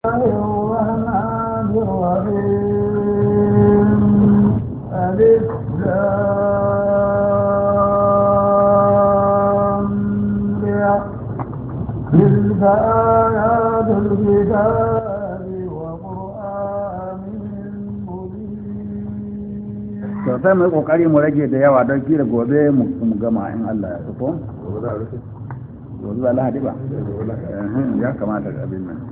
الرحمن الرحيم ألف لام را تلك آيات الكتاب وقرآن مبين. to sai mu yi kokari mu rage da yawa don kila gobe mu gama in Allah ya so ko gobe za Lahadi ba ya kamata abin nan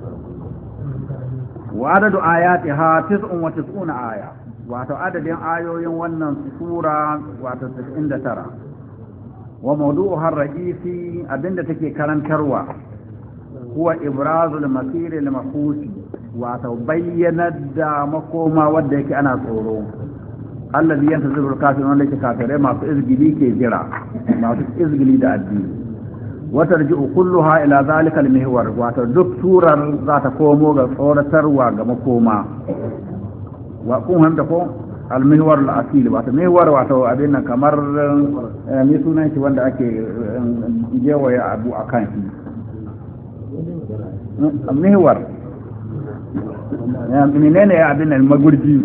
wa adadu ayatiha 99 aya wato adadin ayoyin wannan sura wato 99 wa mawdu'uha ar-ra'isi abinda take karantarwa huwa ibrazul masir al-mafuti wato bayyana da makoma wanda yake ana tsoro allazi yantaziru al-kafirun wanda yake kafirai masu izgili ke jira masu izgili da addini watarji'u kulluha ila zalika al-mihwar wato duk surar za ta komo ga tsoratarwa ga makoma wa kun hanta ko al-mihwar al-asil wato mihwar wato abin nan kamar ni sunan shi wanda ake jewaye abu akan shi mihwar ya menene abin nan magurji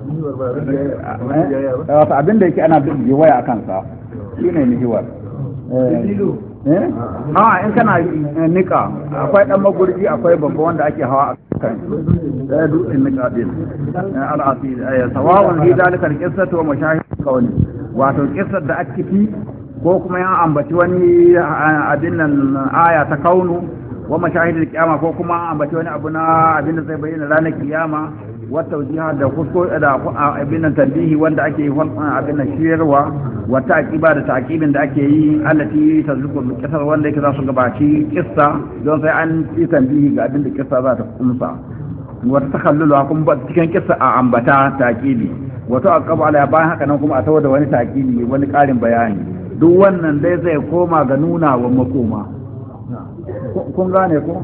wato abin da yake ana jewaye akan sa shine mihwar in kana nika akwai dan magurji akwai babba wanda ake hawa a kan dutsen nika din al'asir sawawan fi dalika al-qissatu wa mashahid qawli wato qissar da ake fi ko kuma yan ambaci wani abin nan aya ta kaunu wa mashahid al-qiyama ko kuma ambaci wani abu na abin da zai bayyana ranar kiyama wa tawjiha da kusko da abin nan tanbihi wanda ake yi abin nan shirwa wa taqiba da taqibin da ake yi allati tazkur qissar wanda yake za su gabaci kissa don sai an yi tanbihi ga abin da kissa za ta kumsa wa takhallulu kuma ba cikin kissa a ambata taqibi wa taqabu ala bayan haka nan kuma a tawo da wani taqibi wani karin bayani duk wannan dai zai koma ga nuna wa makoma kun gane ko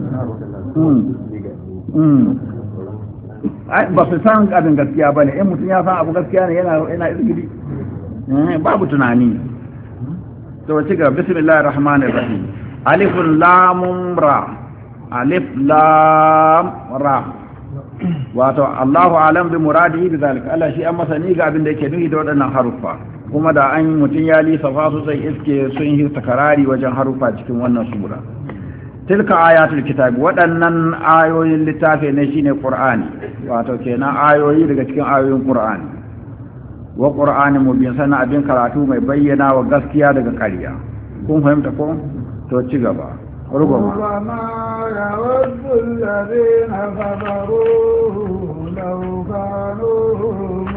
ba su san abin gaskiya bane in mutum ya san abu gaskiya ne yana izgidi babu tunani to ci gaba bismillahir rahmanir rahim alif lam ra alif lam ra wato Allahu alam bi muradihi bi zalika Allah shi an masani ga abin da yake nufi da waɗannan haruffa kuma da an mutun ya lisafa su sai iske sun yi takarari wajen haruffa cikin wannan sura tilka ayatul kitab waɗannan ayoyin littafi ne shine qur'ani wato kenan ayoyi daga cikin ayoyin qur'ani wa qur'ani mubin sana abin karatu mai bayyana wa gaskiya daga ƙarya kun fahimta ko to ci gaba ربما يود الذين كفروا لو كانوا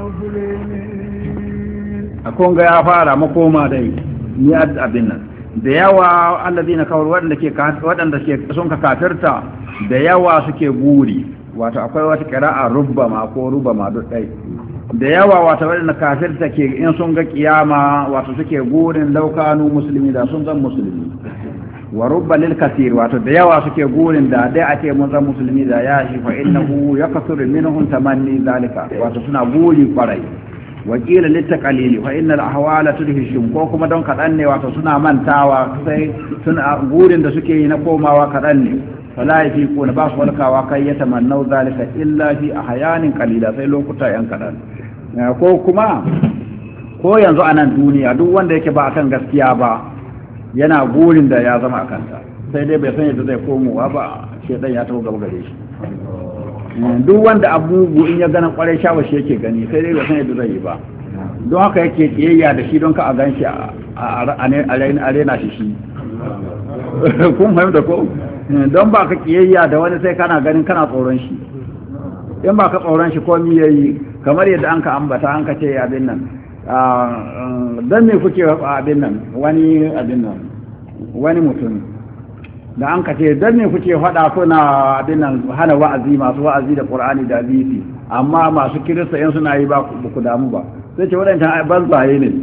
مسلمين akon ga ya fara makoma dai ni abin nan da yawa alladhina kafaru wadanda ke sun ka kafirta da yawa suke buri wato akwai wata qira'a rubbama ko rubama duk dai da yawa wato wadanda kafirta ke in sun ga kiyama wato suke burin laukanu musulmi da sun zan musulmi wa rubba lil kathir wato da yawa suke burin da dai ake mun zan musulmi da ya shi fa innahu yakthuru minhum tamanni zalika wato suna buri kwarai wakila littakalili fa innal ahwala tudhishum ko kuma don kadan ne wato suna mantawa sai suna gurin da suke yi na komawa kadan ne fala yafi ko ba su walkawa kai ya tamannau zalika illa fi ahyanin qalila sai lokuta yan kadan ko kuma ko yanzu a nan duniya duk wanda yake ba akan gaskiya ba yana gurin da ya zama akan ta sai dai bai san yadda zai komowa ba shedan ya taho gaba gare shi duk wanda abubu in ya ganin kwarai shawashi yake gani sai dai bai san yadda zai yi ba don haka yake kiyayya da shi don ka a gan shi a rena shi kun fahimta ko don ba ka kiyayya da wani sai kana ganin kana tsoron shi in ba ka tsoron shi komi yayi kamar yadda an ka ambata an ka ce abin nan don me kuke abin nan wani mutum da an kace dan ne kuke faɗa kuna abin nan hana wa'azi masu wa'azi da Qur'ani da hadisi amma masu kirista yan suna yi ba ku damu ba sai ce waɗancan banzaye ne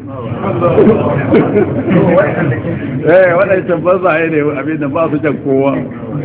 waɗancan banzaye ne abin da ba su jan kowa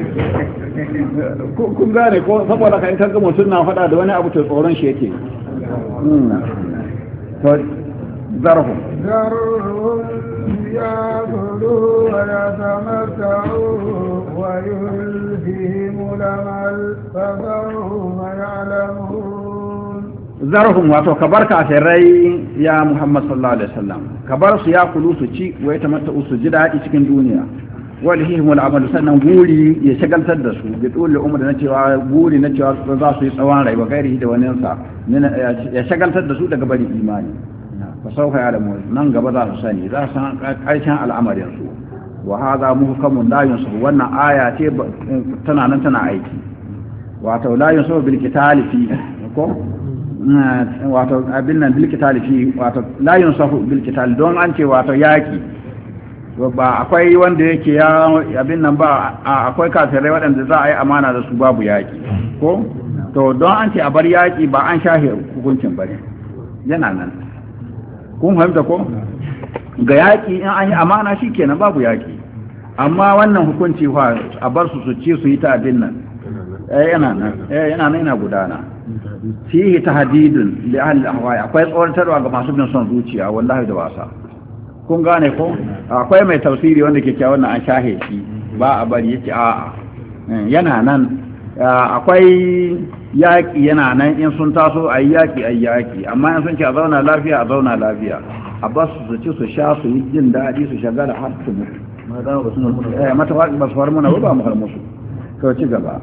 kun gane ko saboda kan kan ga mutum na faɗa da wani abu to tsoron shi yake to zarhu ذرهم يأكلوا ويتمتعوا ويلههم الأمل فسوف يعلمون. zarhum wato ka bar kafirai ya Muhammad sallallahu alaihi wasallam ka bar su ya kulu su ci wa ya tamatta su ji daɗi cikin duniya walhihim al'amalu sannan guri ya shagaltar da su bi dole umar na cewa guri na cewa za su yi tsawon rai wa gairi da wani sa ya shagaltar da su daga bari imani fa sauka ya lamu nan gaba za su sani za su san karshen al'amarin su wa hadha muhkamun la yunsahu wannan aya ce tana nan tana aiki wato la yunsahu bil qitali fi ko wato abin nan bil qitali fi wato la yunsahu bil qitali don an ce wato yaki ba akwai wanda yake ya abin nan ba akwai kafirai waɗanda za a yi amana da su babu yaki ko to don an ce a bar yaki ba an shahe hukuncin bane yana nan kun fahimta ko ga yaki in an yi amana shikenan babu yaki amma wannan hukunci fa a bar su ci su yi ta abin nan yana nan yana gudana fihi tahdidun li ahli al-ahwa akwai tsoratarwa ga masu bin son zuciya wallahi da wasa kun gane ko akwai mai tafsiri wanda ke cewa wannan an shahe shi ba a bari yake a'a yana nan akwai yaki yana nan in sun taso ayi yaki amma in sun ce a zauna lafiya a bas su ci su sha su yi jin daɗi su shagala har su mutu mata ba su faru mana ba mu har musu to ci gaba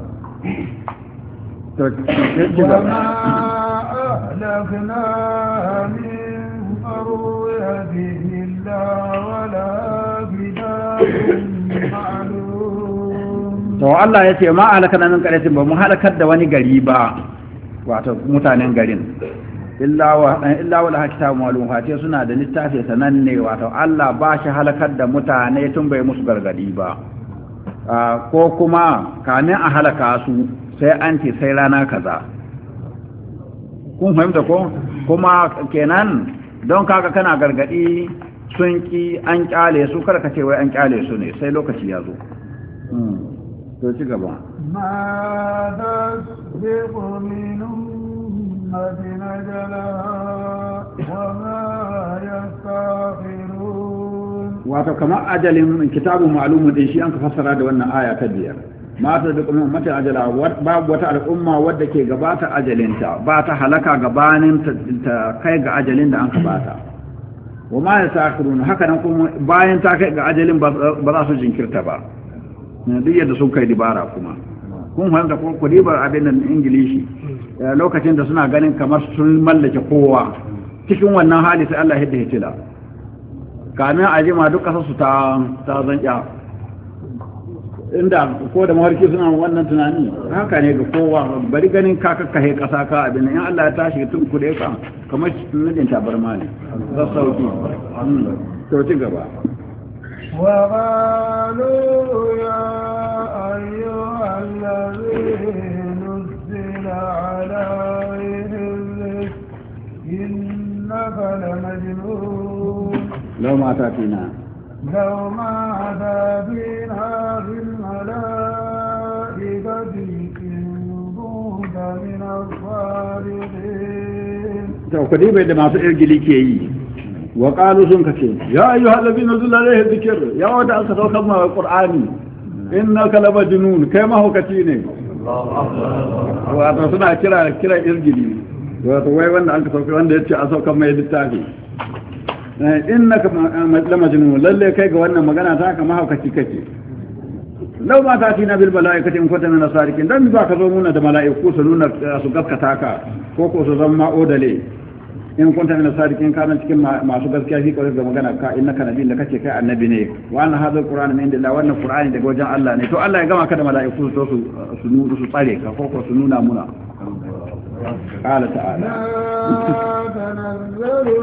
وما أهلكنا من قرية إلا ولا كتاب معلوم. to Allah ya ce ma halaka nan qaryatin ba mu halakar da wani gari ba wato mutanen garin illa wala kitabu ma'lum fa suna da littafi sananne wato Allah ba shi halakar da mutane tun bai musu gargadi ba ko kuma kamin a halaka su sai an ce sai rana kaza kun fahimta ko kuma kenan don kaga kana gargadi sun ki an kyale su kada ka ce wai an kyale su ne sai lokaci ya zo to ci gaba ma tasbiqu min ummatin ajalaha wa ma yastaghfirun wato kamar ajalin kitabu ma'lumun din shi an ka fassara da wannan aya ta biyar mata da kuma mata ajala babu wata al'umma wadda ke gabata ajalinta ba ta halaka gabanin ta kai ga ajalin da an ka bata wa ma yasakhirun haka nan kuma bayan ta kai ga ajalin ba za su jinkirta ba duk yadda sun kai dibara kuma kun fahimta ko ku dibar abin nan ingilishi lokacin da suna ganin kamar sun mallake kowa cikin wannan hali sai Allah ya hitila kamin ajima duk kasar su ta zanya inda ko da mawarki suna wannan tunani haka ne ga kowa bari ganin ka kakkahe kasa ka abin in Allah ya tashi tun kude ka kamar tunadin tabarma ne za sauki to ci gaba wa qalu ya ayyuhal ladhi nuzila alayhi innaka lamajnun law ma tatina لو ما أتى بنا بالملائكة إن كنت من الصادقين. توكدي بيد ما في إرجلي كي وقالوا سنك يا أيها الذين نزل عليه الذكر يا ود أن تتوكلنا على القرآن إنك لمجنون كما هو كتيني. وأتصنع كلا إرجلي وأتوي وأن أنك توكل وأن يتشاء أسوك ما يدتاكي. innaka lamajnun lalle kai ga wannan magana ta kama haukaci kake law ma ta tina bil malaikati in kunta min asarikin dan ba ka zo nuna da malaiku su nuna su gaskata ka ko ko su zama odale in kunta min asarikin kana cikin masu gaskiya shi kawai ga magana ka innaka nabi da kace kai annabi ne wa anna hadha alquran min indillah wannan qur'ani daga wajen Allah ne to Allah ya gama ka da malaiku su su tsare ka ko ko su nuna muna قال تعالى لا تنزل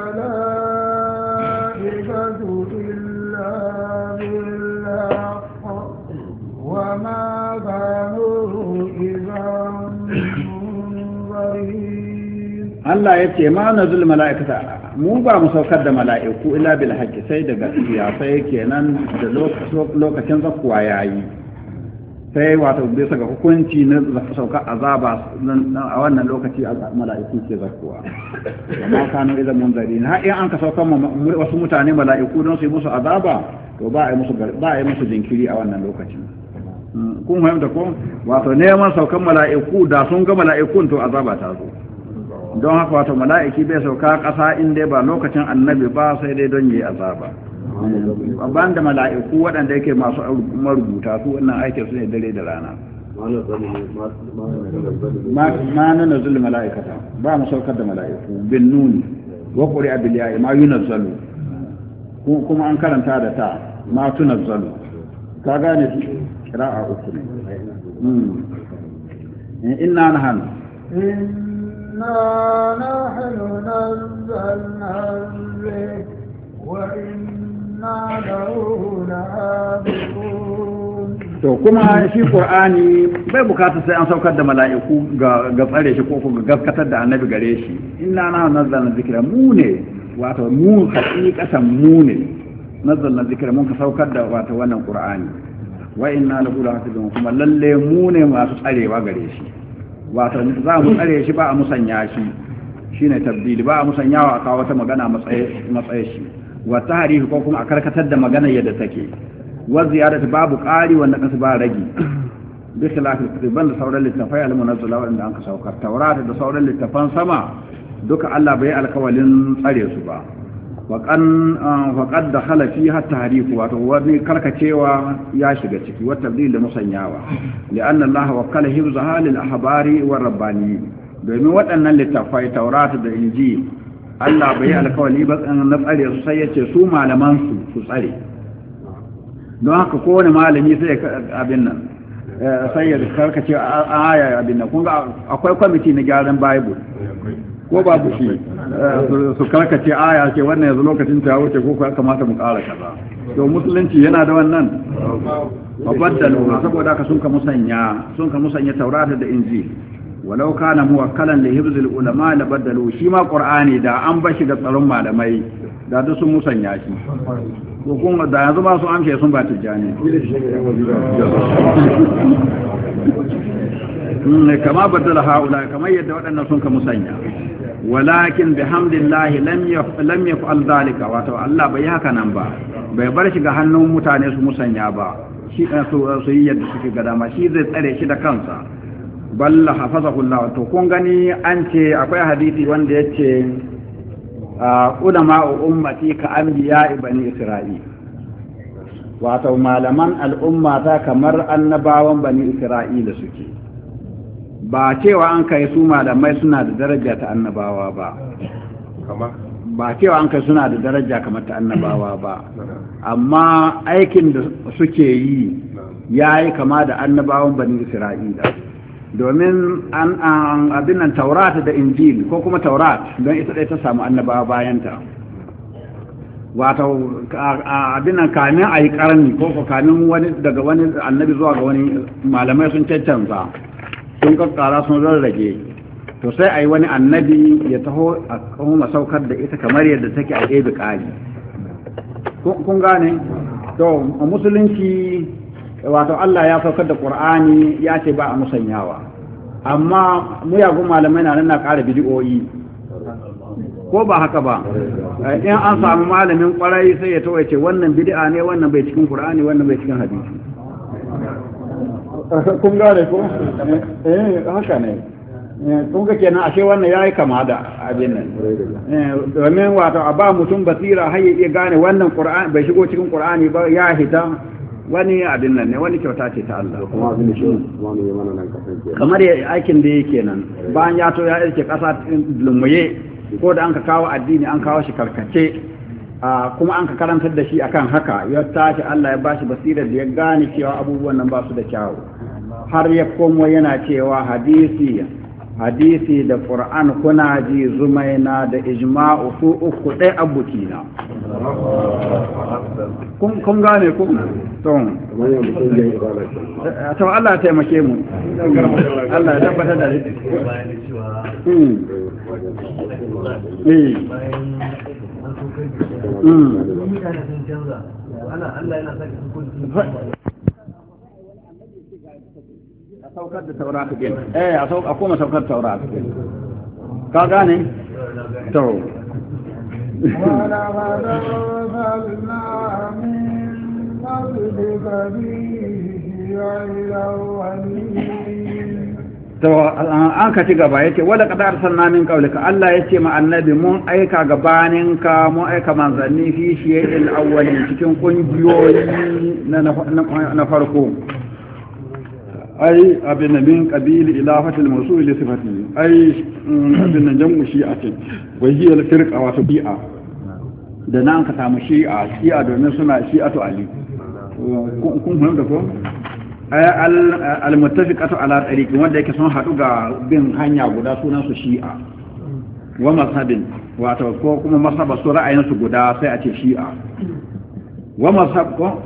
الملائكة إلا بالحق وما كانوا إذا منظرين Allah ya ce ma nazul mala'ikata mu ba mu saukar da mala'iku illa bil haqqi sai da gaskiya sai kenan da lokacin zakkuwa yayi sai wato bisa ga hukunci na sauka azaba a wannan lokaci mala'iku ke zakkuwa amma kanu idan munzari har in an ka sauka wasu mutane mala'iku don su yi musu azaba to ba a yi musu jinkiri a wannan lokacin kun fahimta ko wato neman saukan mala'iku da sun ga mala'ikun to azaba ta zo don haka wato mala'iki bai sauka ƙasa in dai ba lokacin annabi ba sai dai don yi azaba ban da mala'iku waɗanda yake masu marubuta su wannan aikin su ne dare da rana ma na nazul mala'ikata ba mu saukar da mala'iku bin nuni wa qur'a bil ya'i ma yunazzalu kuma an karanta da ta ma tunazzalu ka gane qira'a uku ne inna nahnu نحن نزلنا الذكر وإنا له لحافظون to kuma shi qur'ani bai bukata sai an saukar da mala'iku ga tsare shi ko ga gaskatar da annabi gare shi inna na nazzalna zikra mu ne wato mu haqiqatan mu ne nazzalna zikra mun ka saukar da wato wannan qur'ani wa inna lahu lahafizun kuma lalle mu ne masu tsarewa gare shi wato za mu tsare shi ba a musanya shi shine tabdili ba a musanyawa a kawo wata magana matsaye shi wa tahrifi ko kuma a karkatar da magana yadda take wa ziyadatu babu qari wanda kasu ba ragi bi khilaf al-kutub da sauran littafai al-munazzala wanda an ka saukar taurata da sauran littafan sama duka Allah bai alkawalin tsare su ba wa faqad dakhala fiha at-tahrif wato wani karkacewa ya shiga ciki wa tabdil da musanyawa li'anna Allah wakkala hifzaha lil ahbari war rabbani domin waɗannan littafai taurata da injil Allah bai alkawali ba na tsare su sai yace su malaman su tsare don haka kowane malami sai abin nan sai ya karkace aya abin nan kun ga akwai kwamiti na gyaran bible ko babu shi su karkace aya ce wannan yanzu lokacin ta wuce ko ya kamata mu ƙara kaza to musulunci yana da wannan babaddalu saboda haka sun ka musanya taurata da injil walau kana muwakkalan li hifzil ulama la badalu shi ma qur'ani da an bashi da tsaron malamai da duk sun musanya shi ko kuma da yanzu ma su amshe sun ba tijani kama badala haula kamar yadda waɗannan sun ka musanya walakin bihamdillahi lam yaf'al zalika wato Allah bai haka nan ba bai bar shi ga hannun mutane su musanya ba shi su yi yadda suke ga dama shi zai tsare shi da kansa balla hafazahu Allah to kun gani an ce akwai hadisi wanda yace ulama ummati ka anbiya bani isra'il wato malaman al'umma ta kamar annabawan bani isra'ila suke ba cewa an kai su malamai suna da daraja ta annabawa ba ba cewa an kai suna da daraja kamar ta annabawa ba amma aikin da suke yi yayi kama da annabawan bani isra'ila domin an abin nan taurat da injil ko kuma taurat don ita ɗaya ta samu annabawa bayanta wato abin nan kamin a yi ƙarni ko kamin wani daga wani annabi zuwa ga wani malamai sun cancanza sun kakkara sun rarrage to sai a yi wani annabi ya taho a kuma saukar da ita kamar yadda take a ɗebe ƙari kun gane to a musulunci wato Allah ya saukar da Qur'ani ya ce ba a musanyawa amma muyagun malamai na nan na ƙara bidiyoyi ko ba haka ba in an samu malamin ƙwarai sai ya tawaye ce wannan bid'a ne wannan bai cikin Qur'ani wannan bai cikin hadisi kun gane ko haka ne kun ga kenan ashe wannan yayi kama da abin nan domin wato a ba mutum basira har ya iya gane wannan Qur'ani bai shigo cikin Qur'ani ba ya hita wani abin nan ne wani kyauta ce ta Allah kamar aikin da yake nan bayan ya to ya irke kasa lumuye ko da an ka kawo addini an kawo shi karkace kuma an ka karantar da shi akan haka ya tashi Allah ya bashi basirar da ya gane cewa abubuwan nan ba su da kyawu har ya komo yana cewa hadisi da Qur'an kuna ji zumaina da ijma'u su uku ɗaya abukina kun gane ku to Allah ya taimake mu Allah ya tabbatar da Allah yana sake hukunci saukar da taurata din a koma saukar taurata din ka gane to wala arsalna min qablika bihi to an ka ci gaba yace wala qad arsalna min qablika Allah yace ma annabi mun aika gabaninka mun aika manzanni fi shiyil awwalin cikin kungiyoyi na farko ai abin min qabil ilafatil mawsul li sifati ai abin jam'u shi'atin wa hiya al firqa wa tabi'a da nan ka samu shi'a domin suna shi'atu ali kun fahimta ko al-muttafiqatu ala tariqin wanda yake sun hadu ga bin hanya guda sunan su shi'a wa mazhabin wato ko kuma mazhaba su ra'ayin su guda sai a ce shi'a wa mazhab ko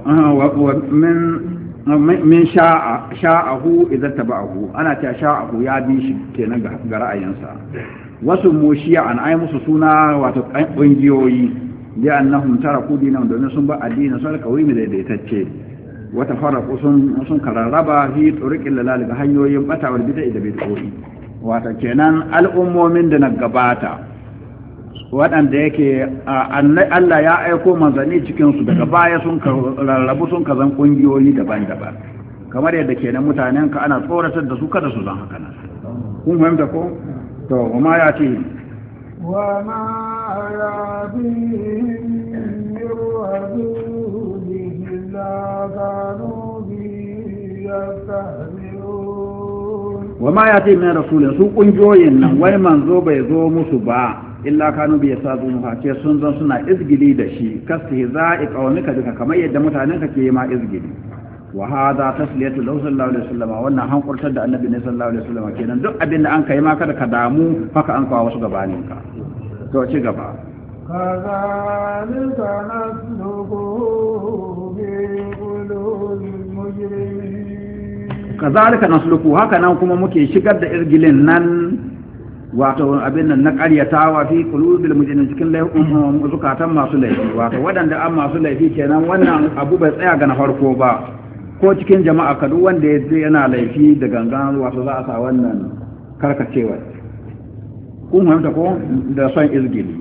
min sha'ahu idza taba'ahu ana ta sha'ahu ya bi shi kenan ga ra'ayinsa wasu mu shi'an ai musu suna wato kungiyoyi da annahum taraku dinan domin sun ba addini sun kawai mai daidaitacce wata faraku sun kararraba fi turuqil lalal ga hanyoyin bata wal bid'a da bid'o'i wato kenan al'ummomin da na gabata waɗanda yake Allah ya aiko manzanni cikin su daga baya sun rarrabu sun kazan kungiyoyi daban-daban kamar yadda kenan mutanen ka ana tsoratar da su kada su zan haka nan kun fahimta ko to kuma ya ce wa ma ya'tihim min rasulihi la kanu bihi yastahzi'un wa ma ya'tihim min rasulin su kungiyoyin nan wani manzo bai zo musu ba illa kanu bi yasazun ce sun zan suna izgili da shi kastihza'i qawmika duka kamar yadda mutanen ka ke ma izgili wa hada tasliyatu lahu sallallahu alaihi wasallam wannan hankurtar da annabi ne sallallahu alaihi wasallam kenan duk abin da an kai ma kada ka damu haka an kawo wasu gabanin ka to ci gaba kadhalika nasluquhu bi qulubil mujrimin kazalika nasluquhu haka nan kuma muke shigar da irgilin nan wato abin nan na ƙaryatawa fi qulubil mujrimin cikin zukatan masu laifi wato waɗanda an masu laifi kenan wannan abu bai tsaya ga na farko ba ko cikin jama'a ka duk wanda yana laifi da gangan wato za a sa wannan karkacewa kun fahimta ko da son izgili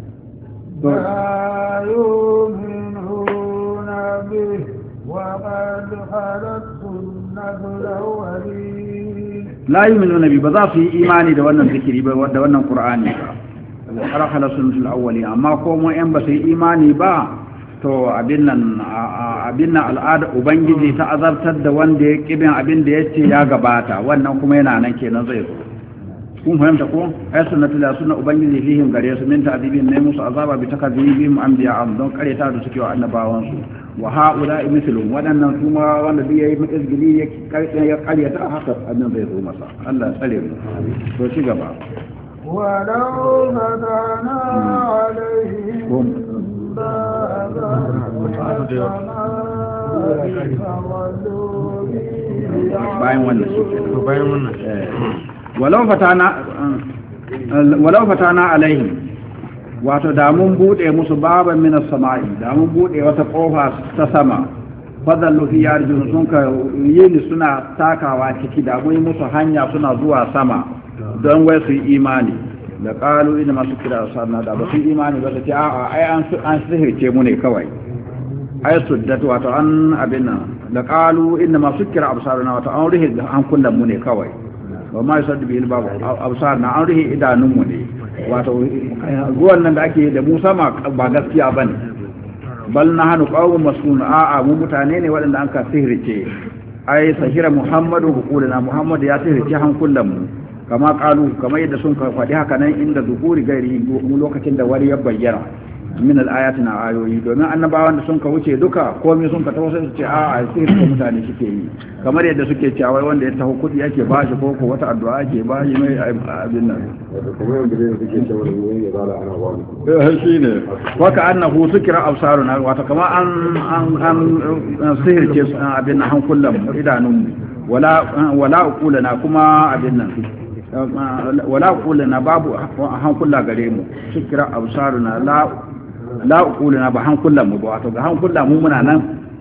la yu'minuna bihi wa qad khalat sunnatul awwalin la yu'minuna bi ba za su yi imani da wannan zikiri ba da wannan qur'ani ba arhala sunnatul awwali amma ko mu yan ba su yi imani ba to abin nan al'ada ubangiji ta azartar da wanda ya kibin abin da yace ya gabata wannan kuma yana nan kenan zai zo kun fahimta ko ay sunnatul sunna ubangiji fihim gare su min ta'dibin ne musu azaba bi takadhibihim anbiya'am don kareta da suke wa annabawan su wa ha'ula mithlum wadannan kuma wanda da yayi izgili ya karyata haka annan zai zo masa Allah tsare mu to ci gaba ولو فتحنا عليهم بابا bayan wannan walau fatana alaihim wato da mun bude musu baban minas sama'i da mun bude wata kofa ta sama fadallu fi yarjun sun ka yini suna takawa ciki da mun musu hanya suna zuwa sama don wai su yi imani da qalu inna ma sukira sarna da ba su yi imani ba su ce a'a ai an sihirce mu ne kawai ai suddat wato an abin nan da qalu inna ma sukira absaruna wato an rihi an kullum mu ne kawai wa ma yusaddu bil babu absarna an rihi idanun mu ne wato ruwan nan da ake da mu sama ba gaskiya bane bal nahnu qawmun mas'ulun a'a mu mutane ne waɗanda an ka sihirce ai sahira muhammadu hukulana muhammad ya sihirce han kullum mu kama kalu kama yadda sun faɗi haka nan inda zuhuri gairi lokacin da wari ya bayyana min al-ayati na ayoyi domin annabawan da sun ka wuce duka komai sun ka tawo sai su ce a sai su mutane suke yi kamar yadda suke cewa wanda ya taho kudi yake ba shi ko wata addu'a ake ba shi mai abin nan kuma yadda ne suke cewa ne ya zala ana ba mu shine waka annahu sukira absaruna wato kama an sihirce abin nan hankulan idanun wala uqulana kuma abin nan wala uqulana babu hankula gare mu sukira absaruna la uqulana ba hankulan mu ba wato ga hankulan mu muna nan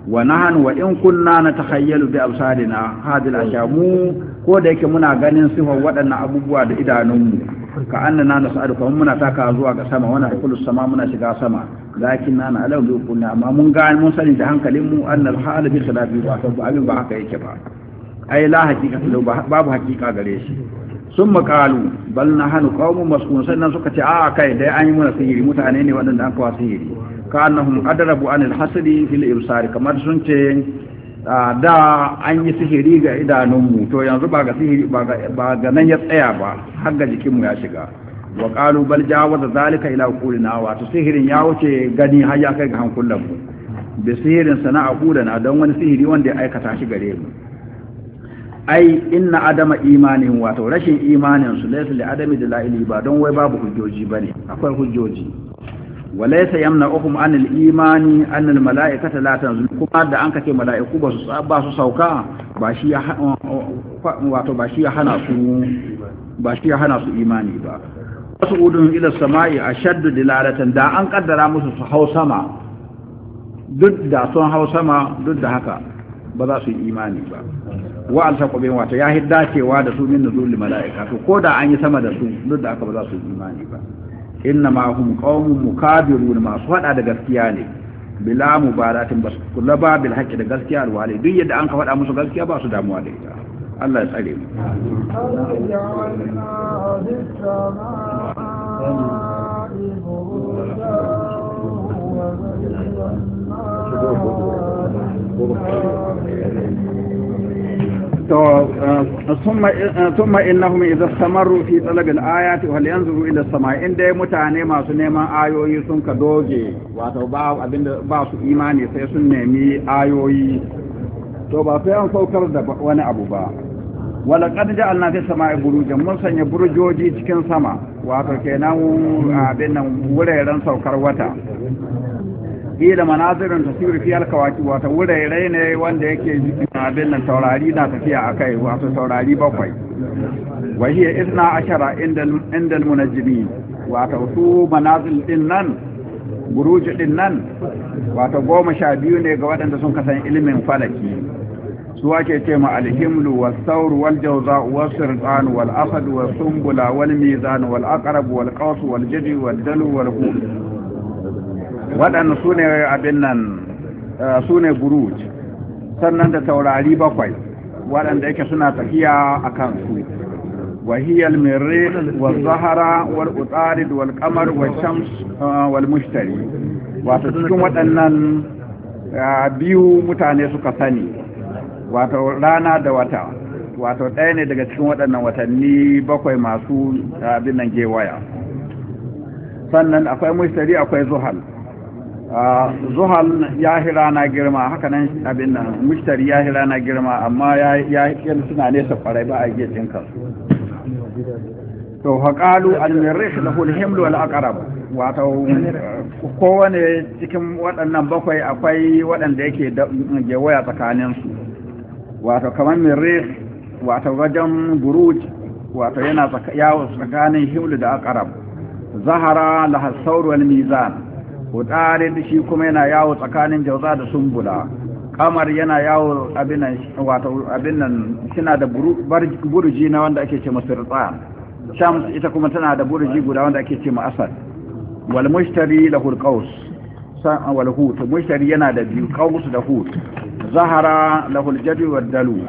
wa nahnu wa in kunna natakhayyalu bi absarina hadhihi al-ashamu ko da yake muna ganin sifar waɗannan abubuwa da idanunmu ka annana nas'alu kuma muna taka zuwa ga sama wana kullu sama muna shiga sama lakin na alau bi kunna amma mun ga mun sani da hankalinmu annal hal bi salafi ba to abin ba haka yake ba ai la haqiqatu babu haqiqa gare shi sun makalu bal nahnu qaumun mas'ulun sannan suka ce a kai dai an yi mana sihiri mutane ne waɗanda an kawo sihiri ka annahum adrabu anil hasadi fil ibsari kamar sun ce da an yi sihiri ga idanunmu to yanzu ba ga sihiri ba ga nan ya tsaya ba har ga jikinmu ya shiga wa qalu bal jawaza zalika ila qulina wa to sihirin ya wuce gani har ya kai ga hankulanmu bi sihirin sana'a qulana don wani sihiri wanda ya aikata shi gare mu ai inna adama imanin wato rashin imanin su laysa li adami dalaili ba don wai babu hujjoji bane akwai hujjoji walaysa yamna'uhum an al-imani an al-mala'ikata la tanzil kuma da an kace mala'iku ba su sauka ba shi ya wato ba shi ya hana su imani ba wasu udun ila samai ashaddu dilalatan da an kaddara musu su hau sama duk da sun hau sama duk da haka ba za su yi imani ba wa al-taqbin wato ya hidda cewa da su min nuzul mala'ika to ko da an yi sama da su duk da haka ba za su yi imani ba inna ma hum qaumun mukabirun masu hada da gaskiya ne bila mubaratin bas kullaba bil haqqi da gaskiya alwali duk yadda an ka faɗa musu gaskiya ba su damuwa da ita Allah ya tsare mu ثم إنهم إذا استمروا في طلب الآيات وهل ينظروا إلى السماء إن دي متعني ما سنما آيوي سنك دوجي واتو باسو إيماني سيسن نمي آيوي تو باسيان فوكر وانا أبو با ولقد جعلنا في السماء بروجا مرسن يبرجوجي تكن سما واتو كيناو بينا وريران سوكر وتا ila manazirin tasiri fi alkawaki wato wurare ne wanda yake abin nan taurari na tafiya akai wato taurari bakwai wa hiya 12 inda almunajjimin wato su manazil din nan buruj din nan wato 12 ne ga waɗanda sun kasan ilimin falaki su ake ce ma alhimlu was saur wal jawza was sirtan wal asad was sumbula wal mizan wal aqrab wal qaws wal jadi wal dalu wal hud waɗanda su ne abin nan su ne buruj sannan da taurari bakwai waɗanda yake suna tafiya a kansu wahiyar mirri wal zahara wal utarid wal kamar wal shams wal mushtari wato cikin waɗannan biyu mutane suka sani wato rana da wata wato ɗaya ne daga cikin waɗannan watanni bakwai masu abin nan gewaya sannan akwai mushtari akwai zuhal zuhal ya hi rana girma haka nan abin nan mushtari ya hi rana girma amma ya suna nesa kwarai ba a iya cinka to haƙalu al-mirrih lahu al-himlu wal aqrab wato kowane cikin waɗannan bakwai akwai waɗanda yake gewaya tsakanin su wato kamar mirrih wato wajen buruj wato yana yawo tsakanin himlu da aqrab zahara lahu as-sawr wal mizan hutarin shi kuma yana yawo tsakanin jauza da sumbula kamar yana yawo abinan wato abinnan suna da burji na wanda ake ce masirta shams ita kuma tana da burji guda wanda ake ce ma asad wal mushtari lahu qaus wal hut mushtari yana da biyu qaus da hut zahara lahu jadi wad dalu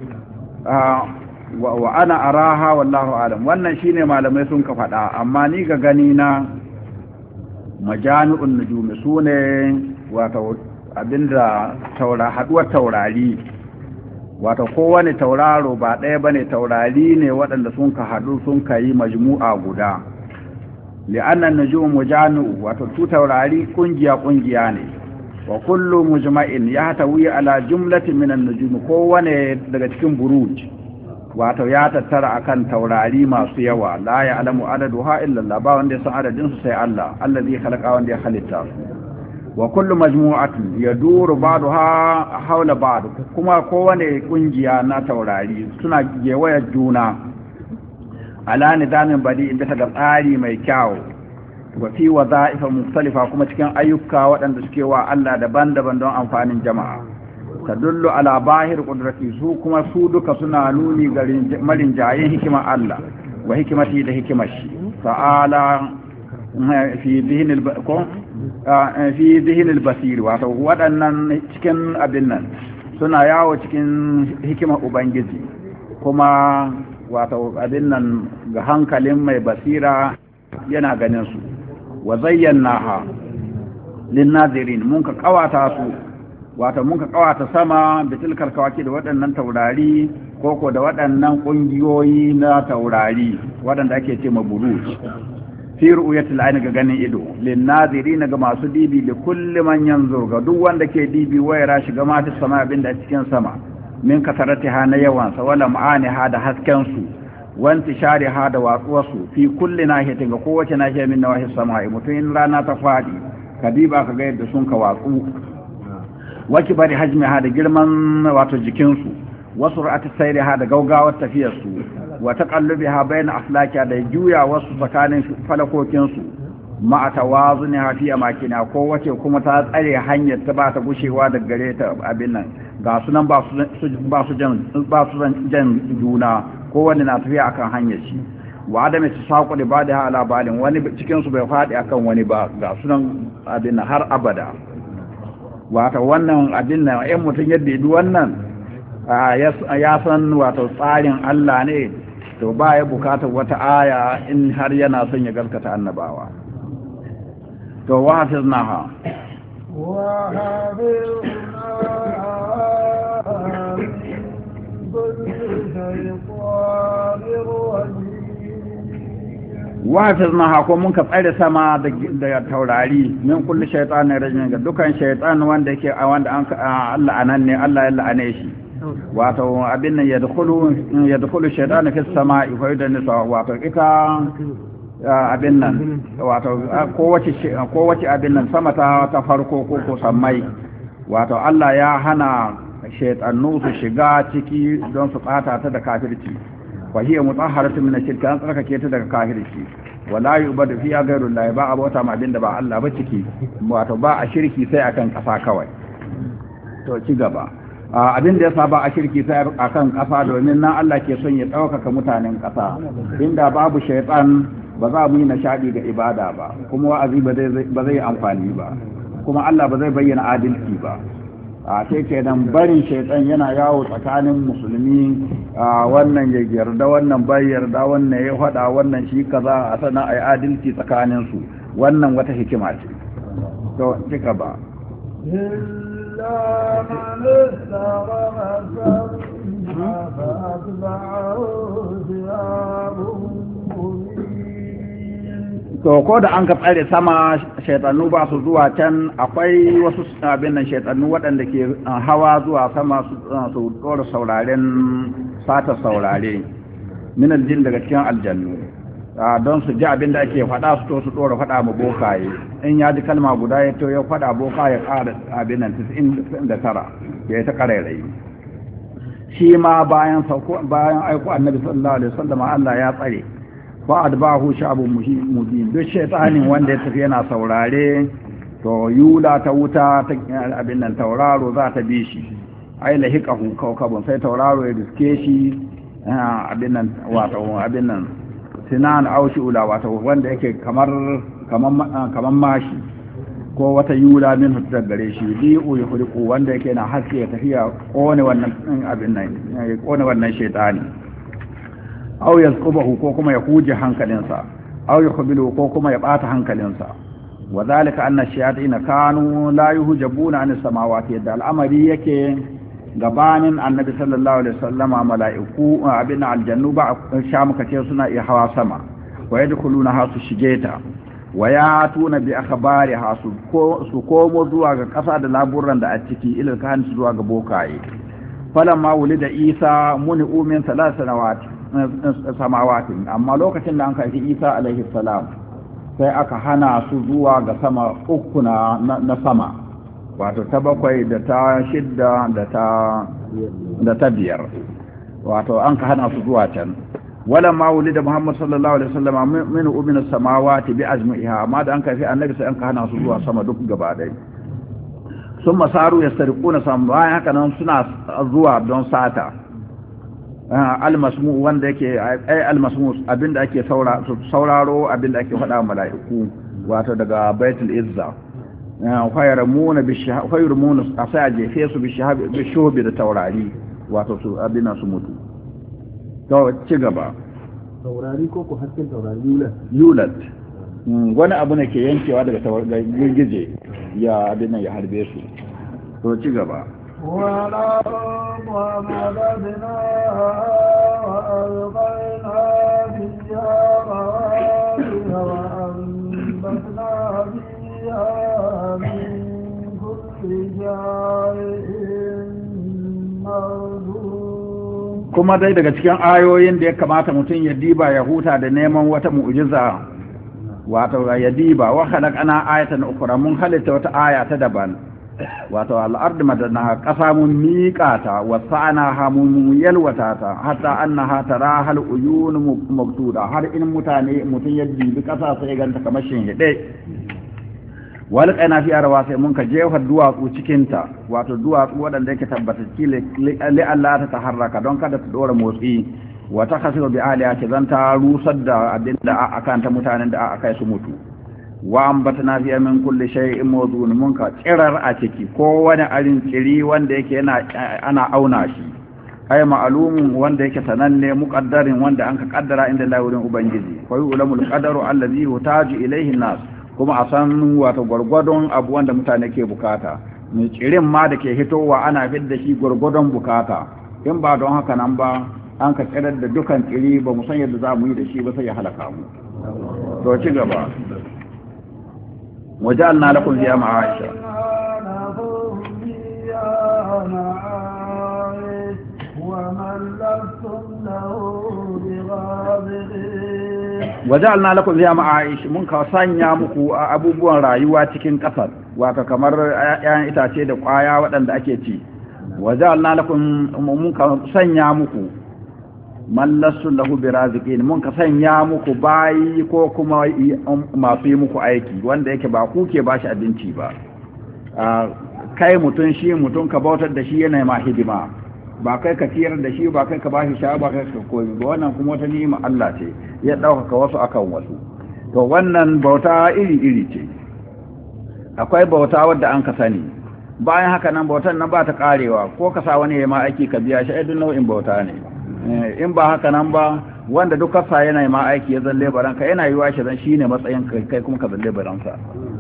wa ana araha wallahu alam wannan shine malamai sun ka faɗa amma ni ga gani na majami'un nujumi sune wato abinda haduwar taurari wato kowane tauraro ba ɗaya bane taurari ne waɗanda sun ka haɗu sun ka yi majmu'a guda li'annan nujum mujami'u wato su taurari kungiya ne wa kullu mujma'in yahtawi ala jumlatin minan nujum kowane daga cikin buruj wato ya tattara akan taurari masu yawa la ya'lamu adaduha illa Allah ba wanda ya san adadin su sai Allah allazi khalaqa wanda ya halitta wa kullu majmu'atin yaduru ba'daha hawla ba'd kuma kowane kungiya na taurari suna gewaya juna ala nidamin badi inda ta ga tsari mai kyau wa fi wadha'ifa mukhtalifa kuma cikin ayyuka waɗanda suke wa Allah daban-daban don amfanin jama'a tadullu ala bahir qudrati su kuma su duka suna nuni ga marin jayin hikimar Allah wa hikimati da hikimar shi ta'ala fi dhihnil basir wato waɗannan cikin abin nan suna yawo cikin hikimar ubangiji kuma wato abin nan ga hankalin mai basira yana ganin su wa zayyanaha linnazirin mun ka kawata su wato mun ka kawata sama da tilkar kawaki da waɗannan taurari koko da waɗannan ƙungiyoyi na taurari waɗanda ake ce maburuj fi ru'yatil ayni ga ganin ido linnazirin ga masu dibi da kulli man yanzur ga duk wanda ke dibi wayara shiga ma ta sama abinda a cikin sama min kasaratiha na yawan sa wala ma'aniha da hasken su wanti share ha da watsuwarsu fi kulli nahiyatin ga kowace nahiya min nawahi samai mutum in rana ta fadi kadiba ka ga yadda sun ka watsu waki bari hajmi ha da girman wato jikin su wasu ra'ati sayri ha da gaugawar tafiyar su wa taqallubi ha bayna aflaki da juya wasu tsakanin falakokin su ma tawazuni ha fi amakina kowace kuma ta tsare hanyar ta ba ta gushewa daga gare ta abin nan ga sunan ba su jan juna kowanne na tafiya akan hanyar shi wa adami su saƙo da ba da ala balin wani cikinsu bai faɗi akan wani ba ga sunan abin har abada wata wannan abin na ‘yan mutum yadda idu wannan ya san wato tsarin Allah ne to ba ya bukatar wata aya in har yana son ya gaskata annabawa to wa hafiz naha wahafizna ko mun ka tsare sama da taurari min kulli shaytanin rajin ga dukan shaytan wanda yake wanda an Allah anan ne Allah ya la'ane shi wato abin nan yadkhulu shaytanu fi samai fa yudannisu wato ita abin nan wato kowace abin nan sama ta farko ko sammai wato Allah ya hana shaytanu su shiga ciki don su bata ta da kafirci wa hiya mutahharatu min ash-shirk an tsarkake ta daga kafirci wala yubadu fiha ghayru Allah ba abota ma abinda ba Allah ba ciki wato ba a shirki sai akan kasa kawai to ci gaba abinda yasa ba a shirki sai akan kasa domin nan Allah ke son ya daukaka mutanen kasa inda babu shaytan ba za mu yi nishadi ga ibada ba kuma wa'azi ba zai amfani ba kuma Allah ba zai bayyana adalci ba a sai kenan barin shaitan yana yawo tsakanin musulmi wannan ya yarda wannan bai yarda wannan ya faɗa wannan shi kaza a sana ai adalci tsakanin su wannan wata hikima ce to kika ba illa man to ko da an ka tsare sama shaitannu ba su zuwa can akwai wasu abin nan shaitannu waɗanda ke hawa zuwa sama su ɗora sauraren sata saurare min aljin daga cikin aljannu don su ji abin da ake faɗa su to su ɗora faɗa ma bokaye in ya ji kalma guda ya to ya faɗa boka ya ƙara abin nan 99 ya yi ta ƙarairayi shi ma bayan aiko annabi sallallahu alaihi wasallam Allah ya tsare fa adbahu sha'bun mubin duk shaytanin wanda ya tafi yana saurare to yula ta wuta ta abin nan tauraro za ta bi shi ai lahiqahu kawkabun sai tauraro ya riske shi abin nan wato abin nan sinan aushi ula wato wanda yake kamar mashi ko wata yula min hutar gare shi li'u yuhriqu wanda yake na haske ya tafiya kone wannan abin nan kone wannan shaytani aw yazqubahu ko kuma ya huje hankalinsa aw yukhbilu ko kuma ya bata hankalinsa wa zalika anna shayatin kanu la yuhjabuna an samawati yadda al'amari yake gabanin annabi sallallahu alaihi wasallama mala'iku abin aljannu ba sha muka ce suna iya hawa sama wa yadkhuluna hasu shigeta wa yatuna bi akhbari hasu ko su komo zuwa ga kasa da laburan da a ciki ilal kan zuwa ga bokaye falamma wulida isa muni umin samawatin amma lokacin da an kai isa alaihi salam sai aka hana su zuwa ga sama uku na sama wato ta bakwai da ta shidda da ta biyar wato an ka hana su zuwa can walamma wulida Muhammad sallallahu alaihi wasallam min ubin as-samawati bi ajmiha amma da an kai annabi sai an ka hana su zuwa sama duk gaba dai sun masaru yastariquna sam bayan haka nan suna zuwa don sata al-masmu wanda yake al-masmu abinda ake sauraro abinda ake faɗa mala'iku wato daga baitul izza khayrumuna khayrumuna asaje fesu bi shubi da taurari wato su abina su mutu to ci gaba taurari ko ku hasken taurari yulat wani abu ne ke yankewa daga girgije ya abin ya harbe su to ci gaba والأرض مددناها وألقينا فيها رواسي وأنبتنا فيها من كل شيء موزون. kuma dai daga cikin ayoyin da ya kamata mutum ya diba ya huta da neman wata mu'jiza wato ya diba wa khalaqana ayatan ukhra mun halitta wata aya ta daban wato al-ard madana qasa mun miqata wa sa'ana mun yalwata ta hatta annaha taraha al-uyun mabtuda har in mutun ya dibi kasa sai ganta kamar shin hide wal qana fi arwa sai mun ka jefa duwatsu cikin ta wato duwatsu wadanda yake tabbatacci li Allah ta taharraka don kada ta dora motsi wata khasiru bi aliyati zan ta rusar da abinda akan ta mutanen da aka kai su mutu wa ambatna fiya min kulli shay'in mawdun mun ka tsirar a ciki ko wani arin tsiri wanda yake ana auna shi ay ma'lumun wanda yake sananne muqaddarin wanda an ka kaddara inda lawurin ubangiji fa yu'lamul qadaru allazi yutaju ilayhi an-nas kuma a san wato gurgurdon abu wanda mutane ke bukata mai tsirin ma da ke hitowa ana fidda shi gurgurdon bukata in ba don haka nan ba an ka tsirar da dukan tsiri ba mu san yadda za mu yi da shi ba sai ya halaka mu to ci gaba وجعلنا لكم فيها معايش وجعلنا لكم فيها معايش mun ka sanya muku abubuwan rayuwa cikin kasar wato kamar ƴaƴan itace da ƙwaya waɗanda ake ci waja'alna lakum mun ka sanya muku man lasu lahu biraziqin mun ka sanya muku bayi ko kuma masu yi muku aiki wanda yake ba ku ke bashi abinci ba kai mutun shi mutun ka bautar da shi yana ma hidima ba kai ka ciyar da shi ba kai ka bashi sha ba kai ka koyi ba wannan kuma wata ni'ima Allah ce ya dauka wasu akan wasu to wannan bauta iri ce akwai bauta wadda an ka sani bayan haka nan bautan nan ba ta karewa ko ka sa wani ya ma aiki ka biya shi ai nau'in bauta ne in ba haka nan ba wanda duk kasa yana ma aiki ya zalle baranka yana yiwa shi zan shine matsayin kai kuma ka zalle baransa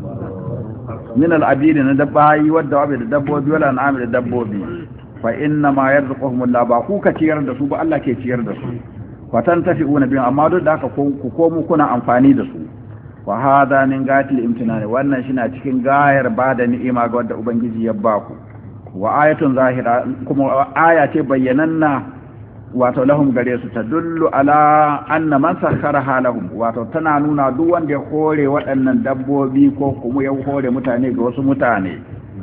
min al-abid na dabbayi wadda wabi da dabbobi wala an'am da dabbobi fa inna ma yarzuquhum Allah ba ku ka ciyar da su ba Allah ke ciyar da su fa tantafi'una bi amma duk da haka ku komu kuna amfani da su wa hada min gatil imtinani wannan shina cikin gayar bada ni'ima ga wanda ubangiji ya ba ku wa ayatun zahira kuma aya ce bayyananna wato lahum gare su tadullu ala anna man sakharaha lahum wato tana nuna duk wanda ya hore waɗannan dabbobi ko kuma ya hore mutane ga wasu mutane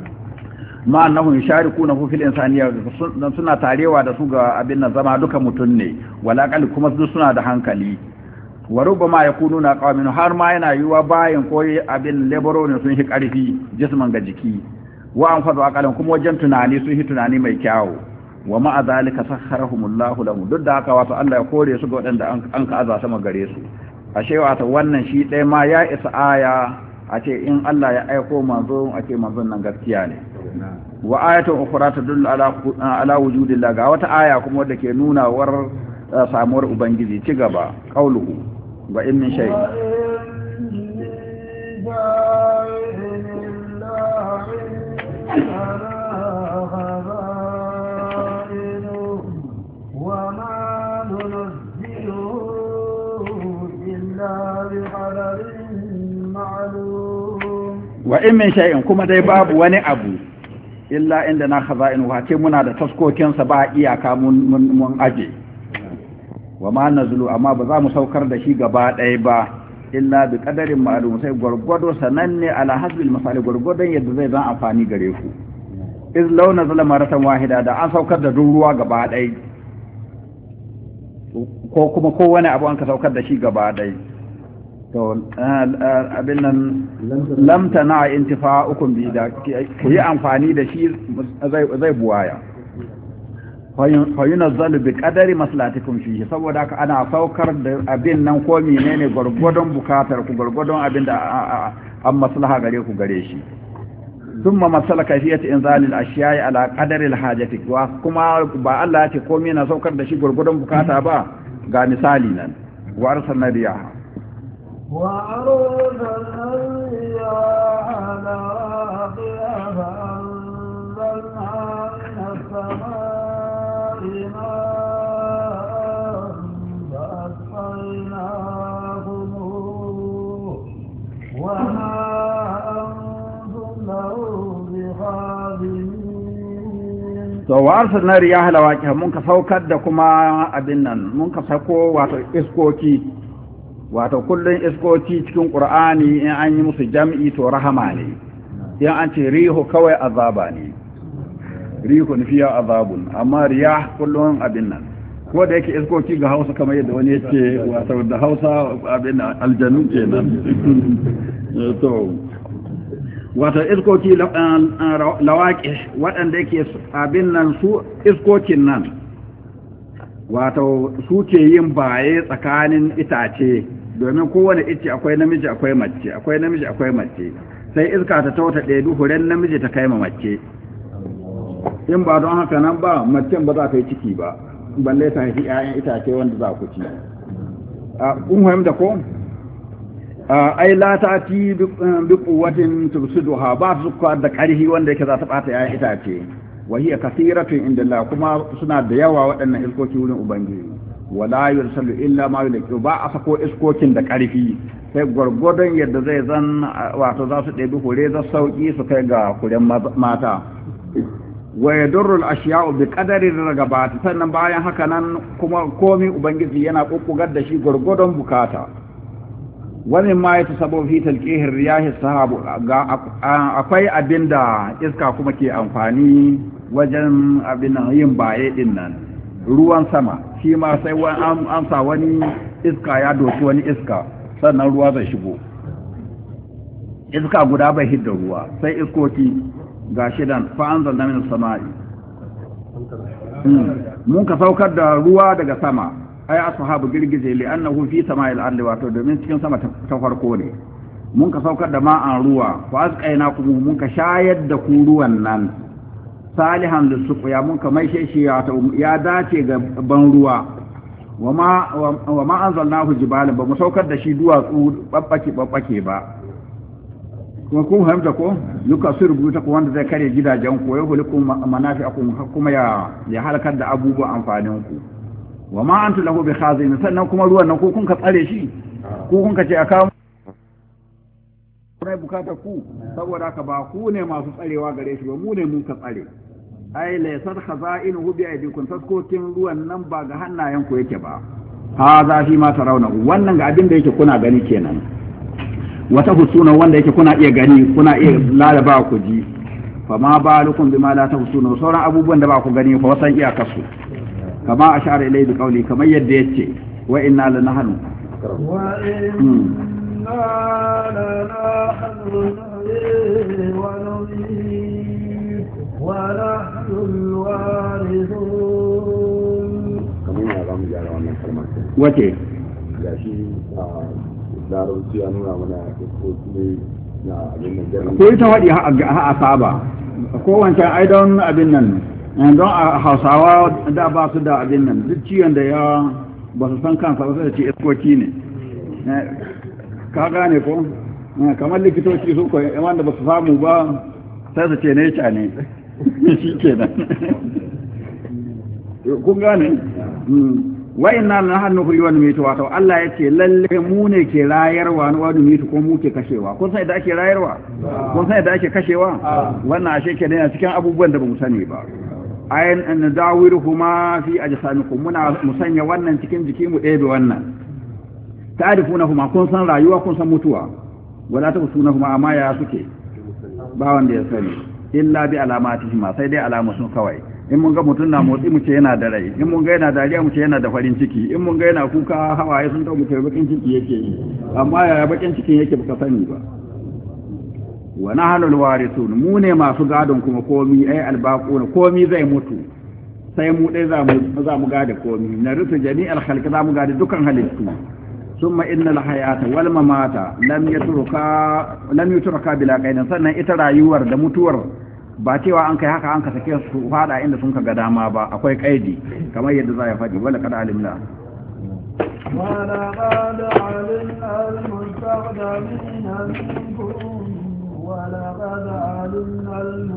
ma annahum yusharikuna fil insaniyya suna tarewa da su ga abin nan zama duka mutun ne wala kal kuma su suna da hankali wa rubama yakununa qawmin har ma yana yiwa bayin ko abin laboro ne sun yi karfi jisman ga jiki wa an fadu akalan kuma wajen tunani sun yi tunani mai kyawu wa ma'a zalika sakharahumullahu lahum duk da haka wato Allah ya kore su ga wadanda an ka aza sama gare su ashe wato wannan shi dai ma ya isa aya a ce in Allah ya aiko manzo ake manzon nan gaskiya ne wa ayatun ukhra tadullu ala wujudillah ga wata aya kuma wadda ke nuna war samuwar ubangiji ci gaba qauluhu wa in min shay wa in min shay'in kuma dai babu wani abu illa inda na khaza'in wa ce muna da taskokin sa ba iyaka mun aje wa ma nazulu amma ba za mu saukar da shi gaba ɗaya ba illa bi qadarin ma'lum sai gurgudo sananne ala hasbil masali gurgudon yadda zai zan amfani gare ku iz law nazala maratan wahida da an saukar da ruwa gaba ɗaya ko kuma kowane abu an ka saukar da shi gaba ɗai to abin nan lamtana intifa'ukum bi da ku yi amfani da shi zai buwaya fa yunazzalu bi qadari maslahatikum fihi saboda haka ana saukar da abin nan ko menene gurgudun bukatar ku gurgudun abin da an maslaha gare ku gare shi thumma masala kayfiyat inzal al-ashya'i ala qadari al-hajati wa kuma ba Allah ya ce komai na saukar da shi gurgudun bukata ba ga misali nan wa arsalna riyaha وأرسلنا الرياح لواقع فأنزلنا من السماء ماء فأسقيناكم وما أنتم له بخازنين. to wa arsalna riyaha lawaqih mun ka saukar da kuma abin nan mun ka sako wato iskoki wato kullun iskoki cikin qur'ani in an yi musu jam'i to rahama ne in an ce rihu kawai azaba ne rihun fiya azabun amma riyah kullun abin nan ko da yake iskoki ga Hausa kamar yadda wani yake wato da Hausa abin aljanu kenan to wato iskoki lawaqi waɗanda yake abin nan su iskokin nan wato su ke yin baye tsakanin itace domin kowane ice akwai namiji akwai mace akwai namiji akwai mace sai iska ta tauta ɗaya duhuren namiji ta kai ma mace in ba don haka nan ba macen ba za ta yi ciki ba balle ta haifi 'ya'yan itace wanda za ku ci kun fahimta ko ai la ta ti bi quwwatin tubsiduha ba su da ƙarfi wanda yake za ta bata 'ya'yan itace wa hiya kathiratun inda Allah kuma suna da yawa waɗannan iskoki wurin ubangiji wala yursalu illa ma yulqi ba a sako iskokin da ƙarfi sai gwargwadon yadda zai zan wato za su ɗebi hure za sauki su kai ga kuren mata wa yadurru al-ashya'u bi qadari ragabat sannan bayan haka nan kuma komai ubangiji yana kokkugar da shi gwargwadon bukata wani ma ya tasabo fi talqihir riyahi sahabu akwai abinda iska kuma ke amfani wajen abin yin baye din nan ruwan sama shi ma sai an sa wani iska ya doki wani iska sannan ruwa zai shigo iska guda bai hidda ruwa sai iskoki ga shidan fa anzalna min samai mun ka saukar da ruwa daga sama ai ashabu girgije li annahu fi sama'il ardi wato domin cikin sama ta farko ne mun ka saukar da ma'an ruwa fa asqaina kum mun ka shayar da ku ruwan nan salihan lisuqya mun ka mai shi ya dace ga ban ruwa wa ma anzalnahu jibalan ba mu saukar da shi duwatsu babbake ba kuma kun fahimta ko yuka surbuta ko wanda zai kare gidajen ku ya hulikum manafi'akum kuma ya halakar da abubuwan amfanin ku wa ma antu lahu bi khazin sannan kuma ruwan nan ko kun ka tsare shi ko kun ka ce aka bukata ku saboda haka ba ku ne masu tsarewa gare shi ba mu ne mun ka tsare ai laysat khaza'inuhu bi aydikum taskokin ruwan nan ba ga hannayen ku yake ba ha za fi ma tarawna wannan ga abin da yake kuna gani kenan wata husuna wanda yake kuna iya gani kuna iya lalaba ku ji fa ma balukum bima la tahsuna sauran abubuwan da ba ku gani fa wasan iyakar su kama ashara ilayhi bi qawli kamar yadda yace wa inna lanahnu wa inna lanahnu wa nuhyi wa nahnu alwarithun kamar ya zamu gyara wannan kalmar wace gashi larabci ya nuna mana ne na abin nan jaran ko ita wadi ha a saba ko wancan ai don abin nan don a Hausawa da ba su da abin nan duk ciwon da ya ba su san kansa ba sai ce iskoki ne ka gane ko kamar likitoci su ko wanda ba su samu ba sai su ce ne ne shi kenan kun gane wa inna nahnu kulli wani mitu wato Allah yace lalle mu ne ke rayarwa wani mitu ko mu ke kashewa kun san idan ake rayarwa kun san idan ake kashewa wannan ashe ke ne cikin abubuwan da bamu sani ba ayin an dawiruhuma fi ajsamikum muna musanya wannan cikin jiki mu ɗebe wannan ta'rifunahuma kun san rayuwa kun san mutuwa wala tafsunahuma amma ya suke ba wanda ya sani illa bi alamatihima sai dai alamu sun kawai in mun ga mutum na motsi mu ce yana da rai in mun ga yana dariya mu ce yana da farin ciki in mun ga yana kuka hawaye sun mu ce bakin ciki yake yi amma yaya bakin cikin yake baka sani ba wa nahnu alwarithun mu ne masu gadon kuma komi ai albaquna komi zai mutu sai mu dai za mu gada komi na rutu jami'al khalq za mu gada dukan halittu summa innal hayata wal mamata lam yutruka bila qaidin sannan ita rayuwar da mutuwar ba cewa an kai haka an ka sake su fada inda sun ka ga dama ba akwai kaidi kamar yadda za ya faɗi wala kada alimna ولقد علمنا المستقدمين منكم ولقد علمنا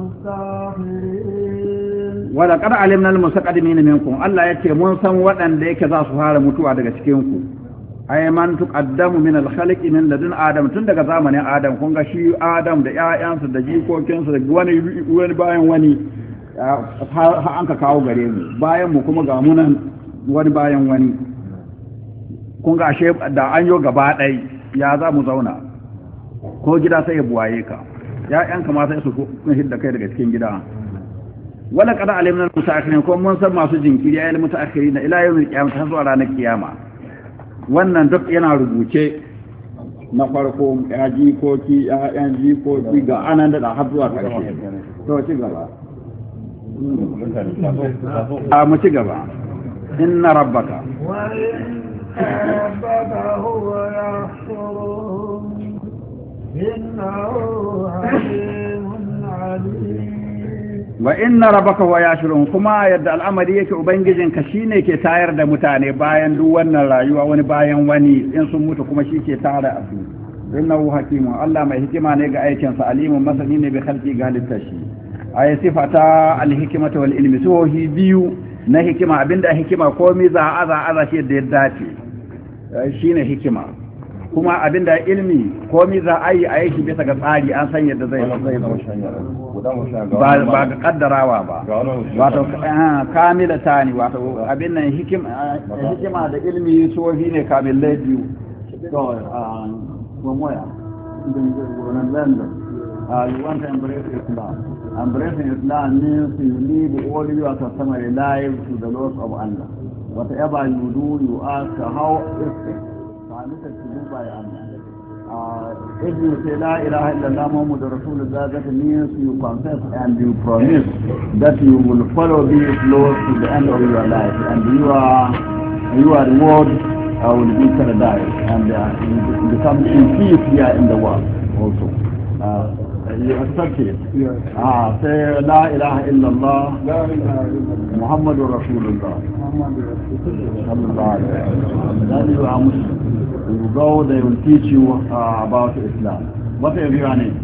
المستأخرين ولقد علمنا المستقدمين منكم الله yace mun san waɗanda yake za su fara mutuwa daga cikin ku ay man tuqaddamu min al-khalq min ladun adam tun daga zamanin adam kun ga shi adam da ƴaƴansa da jikokinsa da wani bayan wani har an ka kawo gare mu bayan mu kuma ga munan wani bayan wani kun ga ashe da an yo gaba ɗai ya za mu zauna ko gida sai ya buwaye ka ƴaƴanka ma sai su hidda kai daga cikin gida wala qad alimna al-mutaakhirin ko mun san masu jinkiri ayyul mutaakhirin ila yawmil qiyamah har zuwa ranar kiyama wannan duk yana rubuce na farko ya jikoki ya'yan jikoki ga anan da har zuwa ƙarshe to ci gaba mu ci gaba inna rabbaka هو يحشرهم إنه عليم عليم wa inna rabbaka wa yashurun kuma yadda al'amari yake ubangijinka shine ke tayar da mutane bayan duk wannan rayuwa wani bayan wani in sun mutu kuma shi ke tara abu innahu hakimu Allah mai hikima ne ga aikin sa alimun masani ne bi khalqi ga halitta shi ay sifata al-hikmata wal ilmi sohi biyu na hikima abinda hikima komai za aza shi da ya dace shine hikima kuma abinda ilmi komai za a yi shi bisa ga tsari an san yadda zai ba ga kaddarawa ba wato kamila tani wato abin nan hikima da ilmi sohi ne kamilai biyu to from where in London you want to embrace Islam. Embracing Islam means you leave all your customary life to the laws of Allah. Whatever you do, you ask how is it permitted to do by Allah. If you say La ilaha illallah Muhammad Rasulullah, that means you confess and you promise that you will follow these laws to the end of your life, and your reward will be paradise, and you become in peace here in the world also. You accept it? Yes. Say La ilaha illallah Muhammad Rasulullah. Then you are Muslim. You go, they will teach you about Islam. What is your name?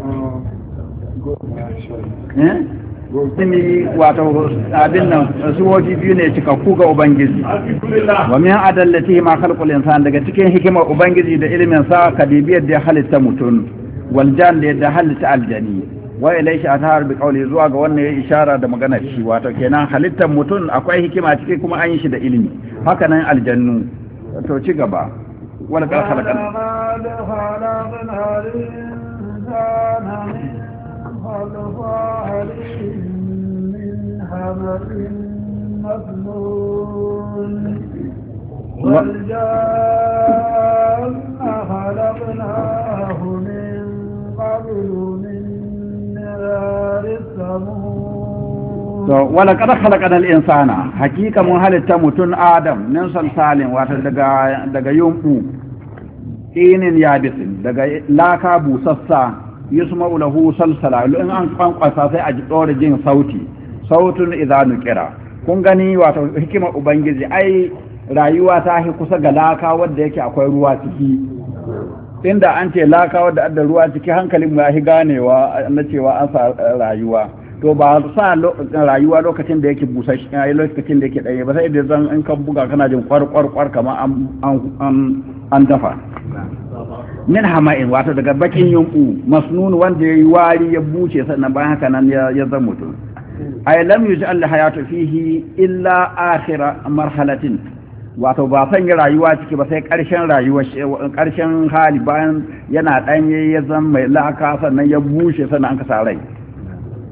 Simi wato abin nan suwoji biyu ne cikakku ga Ubangiji. Wa min adallati ma khalqul insan daga cikin hikimar Ubangiji da ilimin sa kadibiyar da halitta mutum wal jan da halitta aljani wa ilayhi athar bi qawli zuwa ga wannan ya ishara da magana shi wato kenan halittar mutum akwai hikima ciki kuma an yi shi da ilimi haka nan aljannu to ci gaba wala ka khalaqana والجان خلقناه من قبل من نار السموم wala kada khalaqana al-insana hakika mun halitta mutun adam min salsalin wato daga yumbu inin yabisin daga laka busassa yusma'u lahu salsala in an kwankwasa sai a ji dore jin sautun idza nuqira kun gani wato hikimar ubangiji ai rayuwa ta hi kusa ga laka wanda yake akwai ruwa ciki inda an ce laka wanda adda ruwa ciki hankalin ya hi ganewa na cewa an sa rayuwa to ba sa rayuwa lokacin da yake busashi lokacin da yake ɗaya ba sai da zan in ka buga kana jin kwarkwarkwar kamar an dafa min hama'in wato daga bakin yunku masnun wanda ya yi wari ya buce sannan bayan haka nan ya zama mutum ay lam yuj'al hayatu fihi illa akhira marhalatin wato ba san yi rayuwa ciki ba sai karshen rayuwa karshen hali bayan yana danye ya zama mai laka sannan ya bushe sannan an ka sa rai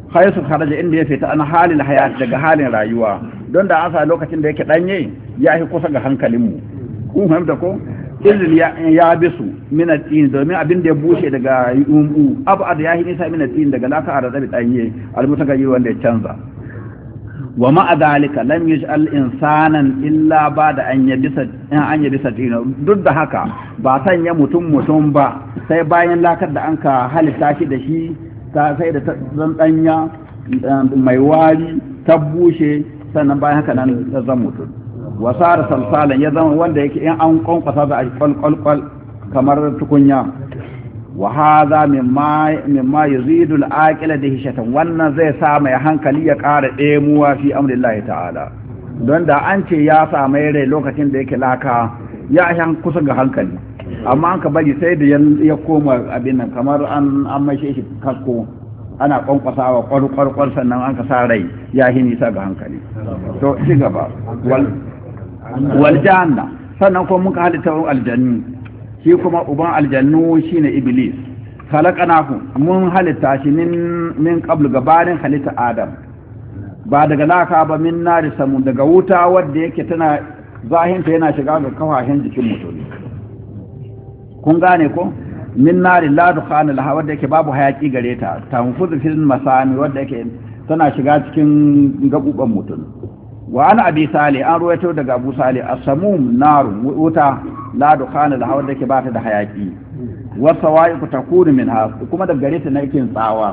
haisu kharaja inda ya fita an halil hayat daga halin rayuwa don da an sa lokacin da yake danye ya yi kusa ga hankalinmu kun fahimta ko izil ya bisu min at-tin domin abin da ya bushe daga yumbu abad ya yi nisa min at-tin daga laka a radabi danye al-mutagayyir wanda ya canza wa ma'a dalika lam yaj'al insanan illa ba'da an yabisa tin duk da haka ba sanya mutum ba sai bayan lakar da anka halitta shi da shi sai da zan danya mai wari ta bushe sannan bayan haka nan zan mutum wasara salsalan ya zama wanda yake in an kwankwasa za a kwalkwalkwal kamar tukunya wa hadha mimma yuzidu al-aqila dihshatan wannan zai sa mai hankali ya ƙara ɗemuwa fi amrillahi ta'ala don da an ce ya sa mai rai lokacin da yake laka ya shan kusa ga hankali amma an ka bari sai da ya koma abin nan kamar an maishe shi kasko ana kwankwasawa kwarkwarkwar sannan an ka sa rai ya hi nisa ga hankali to ci gaba wal janna sannan kuma muka halitta aljannu shi kuma uban aljannu shine iblis khalaqnahu mun halitta shi min qabl gabanin halitta adam ba daga laka ba min nari samu daga wuta wadda yake tana zahinta yana shiga ga kafashen jikin mutum kun gane ko min nari la dukhana laha wadda yake babu hayaki gare ta tanfudu fil masami wadda yake tana shiga cikin gabuban mutum wa ana abi sali an ruwaito daga abu sali as-samum naru wuta la dukhana laha wadda yake bata da hayaki wa sawaiqu takunu minha kuma daga gare ta nake tsawa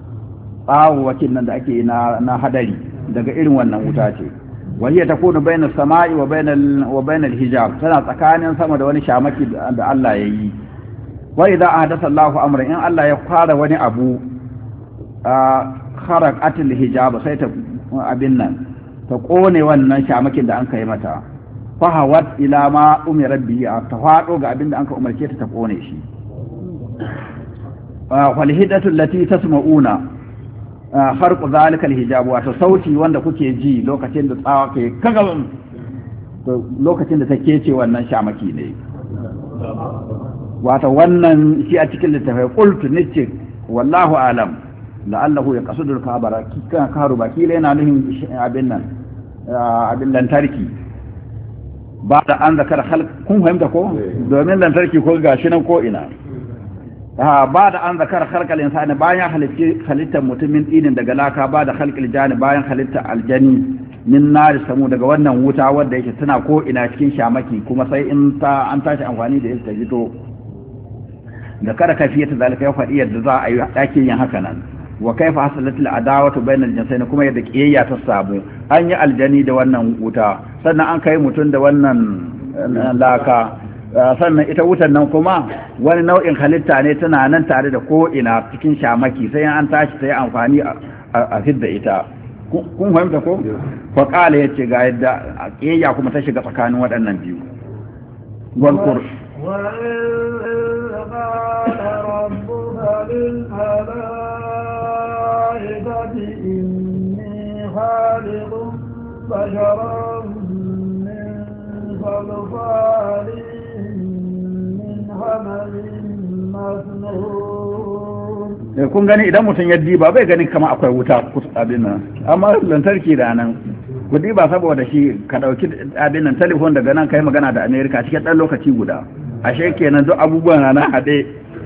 wakin nan da ake na hadari daga irin wannan wuta ce wa hiya takunu bayna samai wa bayna al-hijab tana tsakanin sama da wani shamaki da Allah ya yi wa idza ahdatha Allahu amran in Allah ya fara wani abu kharaqat al-hijab sai ta abin nan ta kone wannan shamakin da an kai mata fahawat ila ma umira bihi ta fado ga abin da an ka umarce ta kone shi wal hidatu allati tasma'una harqu zalika al-hijab wato sauti wanda kuke ji lokacin da tsawa ke kaga to lokacin da take ce wannan shamaki ne wato wannan shi a cikin littafai qultu nice wallahu alam la'allahu yaqsudu al-kabara kan karu baki yana nuhin abin nan abin lantarki ba da an zakar kun fahimta ko domin lantarki ko gashi nan ko ina ba da an zakar halkal insani bayan halittar mutumin dinin daga laka ba da halkal jani bayan halittar aljani min nari samu daga wannan wuta wadda yake tana ko ina cikin shamaki kuma sai in an tashi amfani da ita fito da kada kafiyata zalika ya faɗi yadda za a yi ɗakin yin haka nan wa kaifa hasalatul adawatu bainal jinsayn kuma yadda kiyayya ta samu an yi aljani da wannan wuta sannan an kai mutum da wannan laka sannan ita wutan nan kuma wani nau'in halitta ne tana nan tare da ko ina cikin shamaki sai an tashi sai amfani a fidda ita kun fahimta ko fa qala yace ga yadda kiyayya kuma ta shiga tsakanin waɗannan biyu wal qur إني خالق بشرا من صلصال من حمل مسنون kun gani idan mutum ya diba bai gani kama akwai wuta abin nan amma lantarki da nan ku diba saboda shi ka dauki abin nan telefon daga nan kai magana da America cikin dan lokaci guda ashe kenan duk abubuwan na hade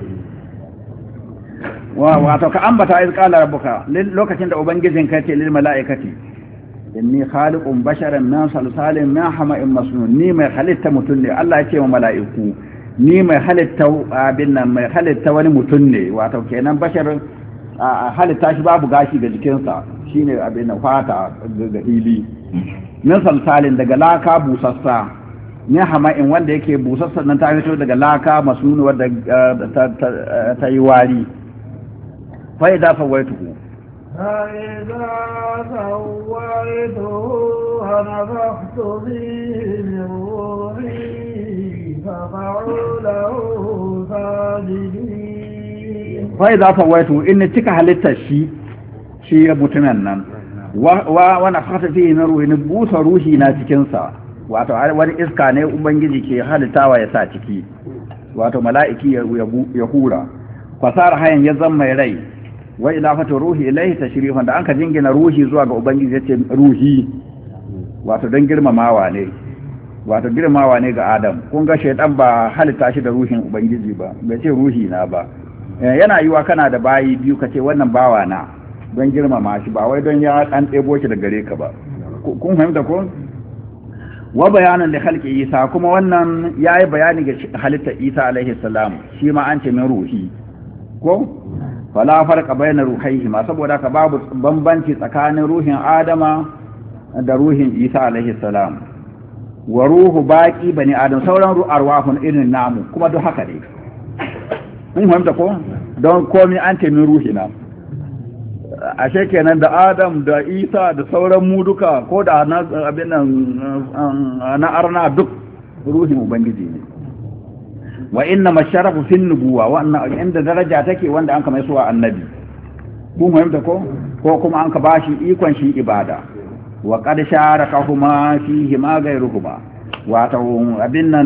wato ka ambata iz qala rabbuka lokacin da ubangijin ka ce lil malaikati inni khaliqun basharan min salsalin min hama'in masnun ni mai halitta mutun ne Allah ya ce wa mala'iku ni mai halitta abin nan mai halitta wani mutun ne wato kenan basharin halitta shi babu gashi ga jikinsa shine abin nan fata ga hili min salsalin daga laka busassa min hama'in wanda yake busassa nan ta fito daga laka masnun wanda ta yi wari فإذا سويته ونفخت فيه من روحي فقعوا له ساجدين فإذا سويته إن تكه للتشي شيء متمنى ونفخت فيه من روحي نبوس روحي ناتكنسا wato wani iska ne ubangiji ke halittawa ya sa ciki wato mala'iki ya hura fasara hayan ya zama mai rai wa ilafatu ruhi ilayhi tashrifan da anka jingina ruhi zuwa ga ubangiji yace ruhi wato don girmamawa ne wato girmamawa ne ga Adam kun ga shaytan ba halitta shi da ruhin ubangiji ba bai ce ruhi na ba yana yiwa kana da bayi biyu kace wannan bawa na don girmama shi ba wai don ya dan ɗebo shi da gare ka ba kun fahimta ko wa bayanan da khalqi Isa kuma wannan yayi bayani ga halitta Isa alaihi salam shi ma an ce min ruhi ko fala farqa bayna ruhaihi ma saboda ka babu bambanci tsakanin ruhin Adama da ruhin Isa alaihi salam wa ruhu baqi bani adam sauran arwahun irin namu kuma duk haka ne mun fahimta ko don komai an ce min ruhina ashe kenan da Adam da Isa da sauran mu duka ko da na abin nan na arna duk ruhin ubangiji ne wa inna masharafu fin nubuwa wannan inda daraja take wanda an kama suwa annabi kun fahimta ko kuma an ka bashi ikon shi ibada wa qad sharakahuma fihi ma ghayruhuma wato abin nan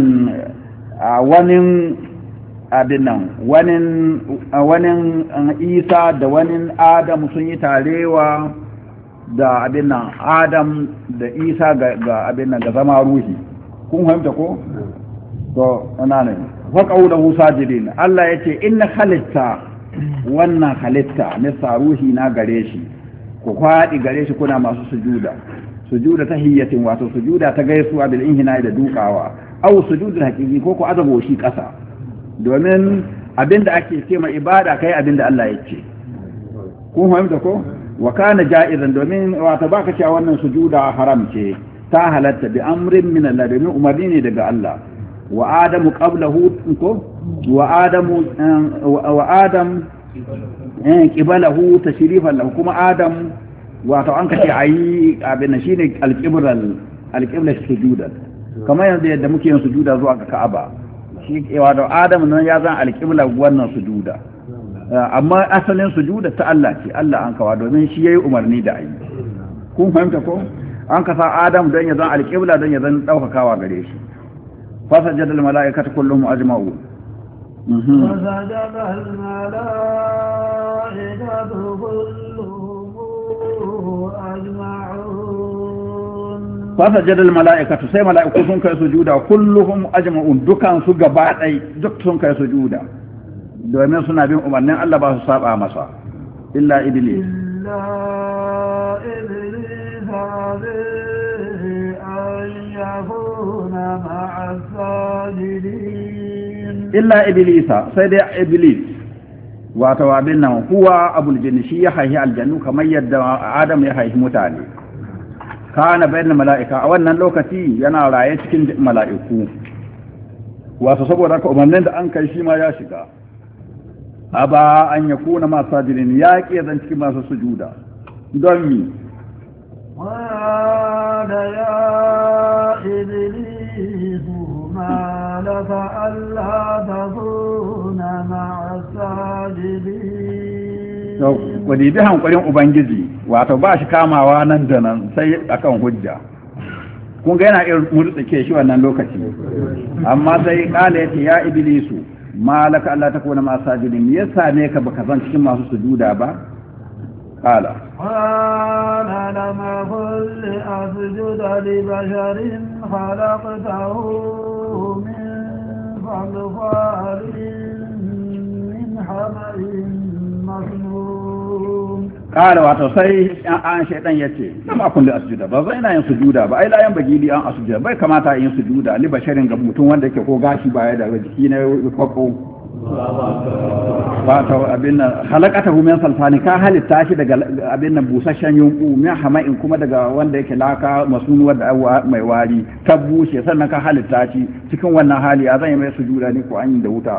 wani Isa da wani Adam sun yi tarewa da abin nan Adam da Isa ga abin nan ga zama ruhi kun fahimta ko to ana ne wa qawluhu sajidin Allah yace inna khalitta wannan halitta ne ruhi na gare shi ku kwadi gare shi kuna masu sujuda tahiyyatin wato sujuda ta gaisuwa bil inhina da dukawa aw sujudul haqiqi ko ku azabo shi kasa domin abinda ake ce ma ibada kai abinda Allah ya ce kun fahimta ko wa kana ja'izan domin wato baka cewa wannan sujuda haram ce ta halatta bi amrin min Allah domin umarni ne daga Allah wa adamu qablahu ko wa adam qibalahu tashrifan lahu kuma adam wato an kace ayi abin shine alqibla sujudan kamar yanzu yadda muke yin sujuda zuwa ga Ka'aba shi wato Adam nan ya zan alƙibla wannan sujuda amma asalin sujuda ta Allah ce Allah an kawa domin shi yayi umarni da ayi kun fahimta ko an kasa Adam don ya zan alƙibla don ya zan daukakawa gare shi fasajada al malaikatu kulluhum ajma'u fasajada al malaikatu kulluhum ajma'un fasajada al mala'ikatu sai mala'iku sun kai sujuda kulluhum ajma'un dukan su gaba dai duk sun kai sujuda domin suna bin umarnin Allah ba su saba masa illa iblis illa iblisa sai dai iblis wato abin nan huwa abul jinni shi ya haihi aljannu kamar yadda Adam ya haihi mutane kana bayan mala'ika a wannan lokaci yana raye cikin mala'iku wato saboda ka umarnin da an kai shi ma ya shiga aba an yakuna ma sajidin ya ke zan cikin masu sujuda don mi wada ya iblis ma laka alla takuna ma'a sajidin wadi bi hankulin ubangiji wato ba shi kamawa nan da nan sai akan hujja kun ga yana irin murtsike shi wannan lokaci amma sai kala yace ya iblisu malaka Allah takuna ma sajidin yasa ne ka baka zan cikin masu sujuda ba kala lama kulli asjuda li basharin khalaqtahu min salsalin min hamain masnun kala wato sai an shaidan yace lama kulli asjuda ba zai na yin sujuda ba ai la yan bagili an asjuda bai kamata yin sujuda li basharin ga mutum wanda yake ko gashi baya da jiki na kwakko wato abin nan halakatahu min salfani ka halitta shi daga abin nan busasshen yunku min hama'in kuma daga wanda yake laka masunu wanda mai wari ta bushe sannan ka halitta shi cikin wannan hali a zan yi mai sujuda ne ko an yi da wuta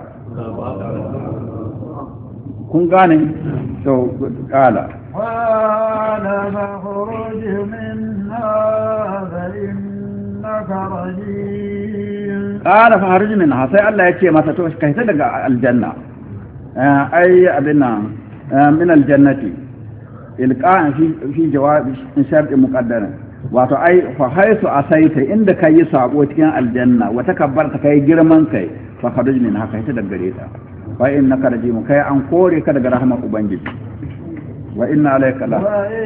kun gane to kala qala fakhruj minha fa innaka rajim qala fakhruj minha sai Allah ya ce masa to kai ta daga aljanna ai abinna min aljannati ilqa'an fi jawab shart muqaddara wato ai fa haisu asaita inda kai sabo cikin aljanna wa takabbarta kai girman kai fa kharuj minha kai ta daga gare ta fa innaka rajim kai an kore ka daga rahmar ubangiji wa inna alayka la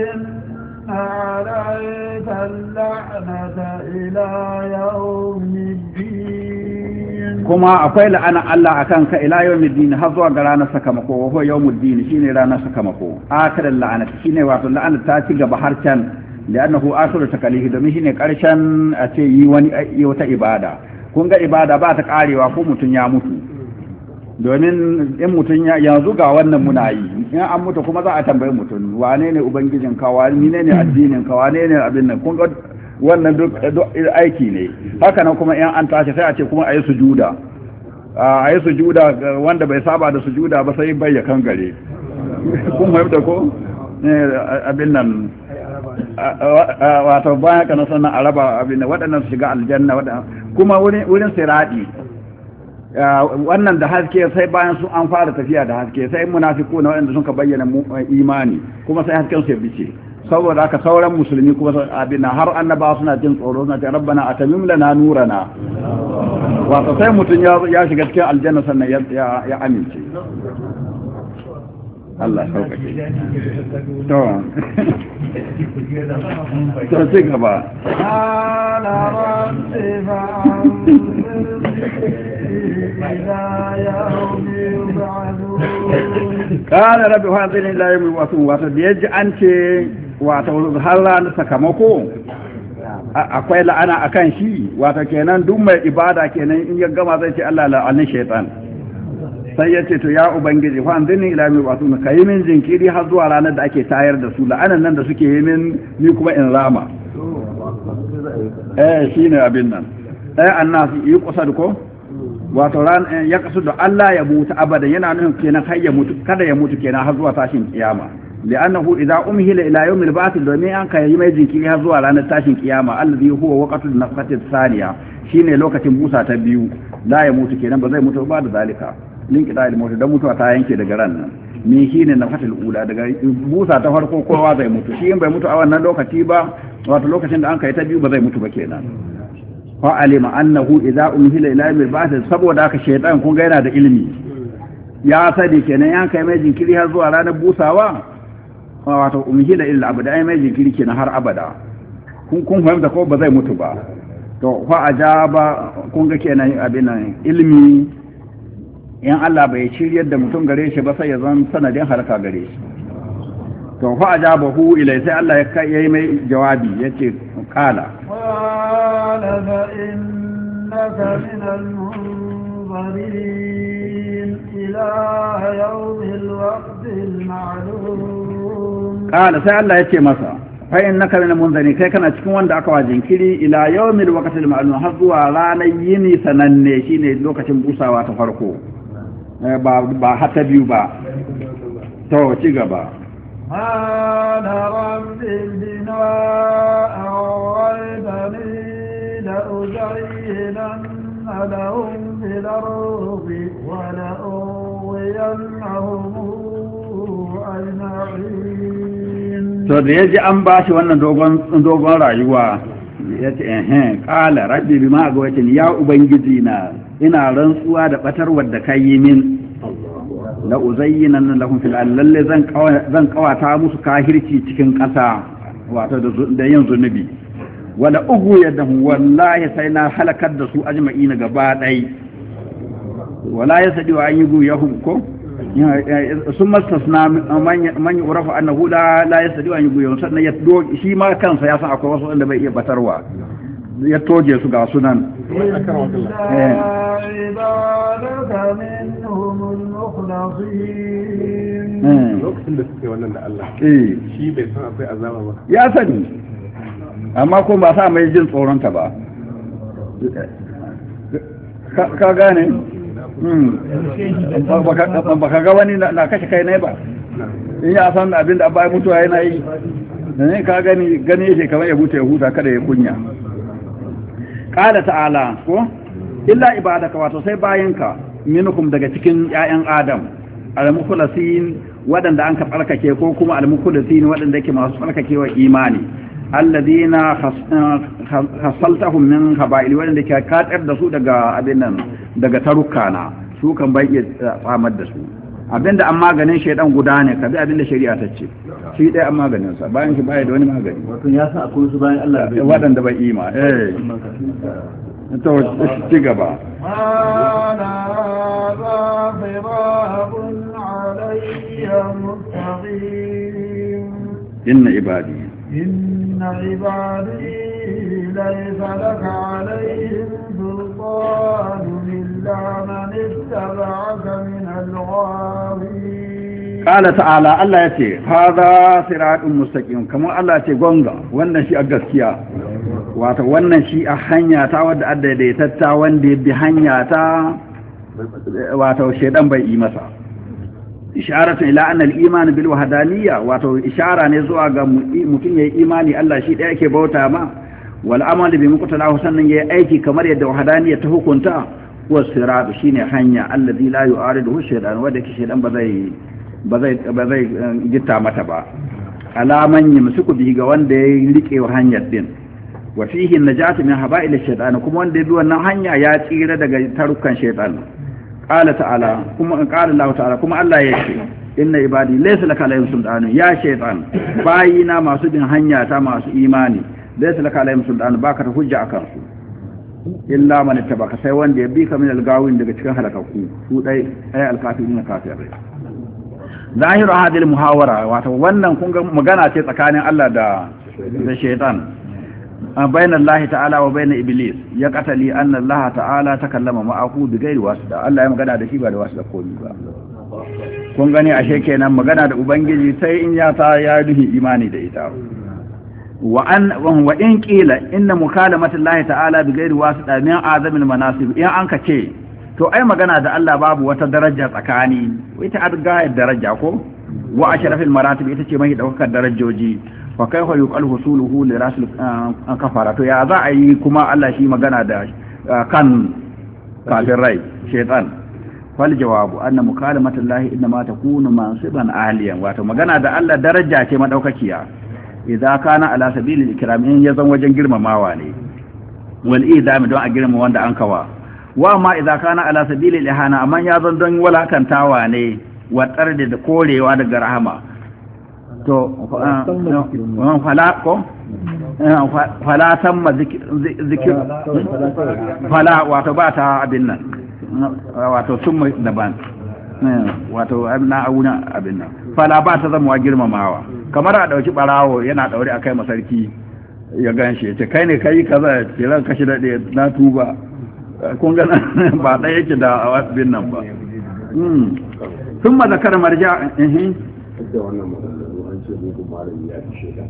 عليك اللعنة إلى يوم الدين كما أقول أنا الله أكانك إلى يوم الدين هذا قرانا سكمكو وهو يوم الدين شيني رانا سكمكو آخر اللعنة شيني واتو اللعنة تاتيق بحرشان لأنه آخر تكاليه دمي شيني كارشان أتي يوتا إبادة كونغا إبادة باتك آلي وكو متن ياموتو domin in mutum yanzu ga wannan muna yi in an mutu kuma za a tambayi mutum wane ne ubangijin ka wane ne addinin ka wane ne abin nan kun ga wannan duk aiki ne haka nan kuma in an tashi sai a ce kuma ayi sujuda wanda bai saba da sujuda ba sai bai ya kangare kun fahimta ko abin nan wato bayan kana sannan araba abin nan waɗannan su shiga aljanna kuma wurin siradi wannan da haske sai bayan su an fara tafiya da haske sai munafiku na waɗanda suka bayyana imani kuma sai hasken su ya bice saboda haka sauran musulmi kuma abin har annaba suna jin tsoro suna ce rabbana atamim lana nurana wato sai mutum ya shiga cikin aljanna sannan ya amince Allah sauƙaƙe to ci gaba ƙara rabbi hanzinin layin wato da ya ji an ce wato har ranar sakamako akwai la'ana akan shi wato kenan duk mai ibada kenan in ya gama zai ce Allah la'anin shaitan sai ya ce to ya ubangiji fa anzini ila mi wato ka yi min jinkiri har zuwa ranar da ake tayar da su la'anan nan da suke yi min ni kuma in rama shine abin nan annasu yi kusa da ko wato ran ya kasu da Allah ya mutu abada yana nufin kenan har ya mutu kada ya mutu kenan har zuwa tashin kiyama li'annahu idza umhila ila yawm al-ba'th domin an kai mai jinkiri har zuwa ranar tashin kiyama alladhi huwa waqtul nafqati thaniya shine lokacin busa ta biyu la ya mutu kenan ba zai mutu ba da zalika linkida al-maut dan mutuwa ta yanke daga ran nan ni shine nafqatul ula daga busa ta farko kowa zai mutu shi in bai mutu a wannan lokaci ba wato lokacin da an kai ta biyu ba zai mutu ba kenan fa alima annahu idza umhila ila yawm al-ba'th saboda haka shaytan kun ga yana da ilimi ya sani kenan yan kai mai jinkiri har zuwa ranar busawa wato umhila illa abada ai mai jinkiri kenan har abada kun fahimta ko ba zai mutu ba to fa ajaba kun ga kenan abin nan ilimi in Allah bai shiryar da mutum gare shi ba sai ya zan sanadin halaka gare shi to fa ajabahu ilai sai Allah ya yi mai jawabi yace qala fa innaka min al-munzirin ila yawm al-waqt al-ma'lum qala sai Allah yace masa fa innaka min al-munzirin kai kana cikin wanda aka wajin kiri ila yawm al-waqt al-ma'lum har zuwa ranar yini sananne shine lokacin busawa ta farko ba hata biyu ba to ci gaba قال رب بما أغويتني لأزينن لهم في الأرض ولأغوينهم أجمعين. to da yaji an bashi wannan dogon rayuwa yace qala rabbi bima agwaytani ya ubangiji na ina rantsuwa da batarwar da kai min la uzayyinan lahum fil lalle zan kawata musu kahirci cikin ƙasa wato da yin zunubi wala ugu yadahum wallahi sai na halakar da su ajma'ina gaba dai wala yasdi wa an yugu yahum ko sun mastasna man yurafa annahu la yasdi wa an yugu yahum sannan ya shi ma kansa ya san akwai wasu wanda bai iya batarwa ya toje su ga sunan lokacin da suke wannan da Allah shi bai san akwai azaba ba ya sani amma ko ba sa mai jin tsoronta ba ka gane ba ka ga wani na kashe kai ne ba in ya san abin da abba ya mutuwa yana yi ne ka gani yake kamar ya huta ya huta kada ya kunya qala ta'ala ko illa ibadaka wato sai bayanka minkum daga cikin ƴaƴan adam al-mukhlasin wadanda an ka tsarkake ko kuma al-mukhlasin wadanda yake masu tsarkakewa imani alladhina hasaltahum min qaba'il wadanda ke katar da su daga abin nan daga tarukana su kan bai iya tsamar da su abinda an maganin shaidan guda ne ka bi abinda shari'a ta ce shi ɗaya an maganin sa bayan shi baya da wani magani wato ya sa akwai su bayan Allah bai waɗanda bai ima to ci gaba inna ibadi ليس لك عليهم سلطان إلا من اتبعك من الغاوين قال تعالى الله يتي هذا صراط مستقيم كما الله يتي غونغا wannan shi a gaskiya wato wannan shi a hanya ta wadda addaidaitatta wanda ya bi hanya ta wato shedan bai yi masa isharatu ila anna al-iman bil wahdaniyya wato ishara ne zuwa ga mutum yayi imani Allah shi daya yake bauta ma wal amal bi muqtalahu sannan yayi aiki kamar yadda wahdaniyya ta hukunta wa sirat shine hanya alladhi la yu'aridu shaytan wanda ke shaytan ba zai gitta mata ba alaman yimsuku bihi ga wanda ya rike hanyar din wa fihi an-najatu min haba'il shaytan kuma wanda ya bi wannan hanya ya tsira daga tarukan shaytan qala ta'ala kuma qala Allah ta'ala kuma Allah ya ce inna ibadi laysa laka alayhim sultan ya shaytan bayina masu bin hanya ta masu imani laysa laka alayhim sultan baka ta hujja akan su illa man ittabaka sai wanda ya bi ka min al-gawin daga cikin halakakku su dai ay al-kafirin kafirai zahiru hadhihi al-muhawara wato wannan kun ga magana ce tsakanin Allah da shaytan bayan Allah ta'ala wa bayan iblis ya katali anna Allah ta'ala takallama ma'ahu bi ghairi wasda Allah ya magana da shi ba da wasda komai ba kun gani ashe kenan magana da ubangiji sai in ya ta ya duhi imani da ita wa in qila inna mukalamata Allah ta'ala bi ghairi wasda min azamil manasib in an ka ce to ai magana da Allah babu wata daraja tsakani ita adga daraja ko wa ashrafil maratib ita ce mai daukar darajoji fa kaifa yuqal husuluhu li rasul kafara to ya za a yi kuma Allah shi magana da kan kafirai shaytan fal jawabu anna mukalamatu Allah inma takunu mansiban aliyan wato magana da Allah daraja ce madaukakiya idza kana ala sabilil ikram in yazan wajen girmamawa ne wal idam don a girma wanda an kawa wa ma idza kana ala sabilil ihana amma yazan don walakantawa ne wa tarde da korewa daga rahama to fala ko fala tamma zikir fala wato ba ta abin nan wato summa daban wato abna auna abin nan fala ba ta zama girmamawa kamar a dauki barawo yana daure akai masarki ya ganshi ya ce kai ne kai kaza ce ran kashi dade na tuba kun ga ba da yake da abin nan ba thumma zakara marja da wannan maganganu an ce mugun malami ya fi shaidan.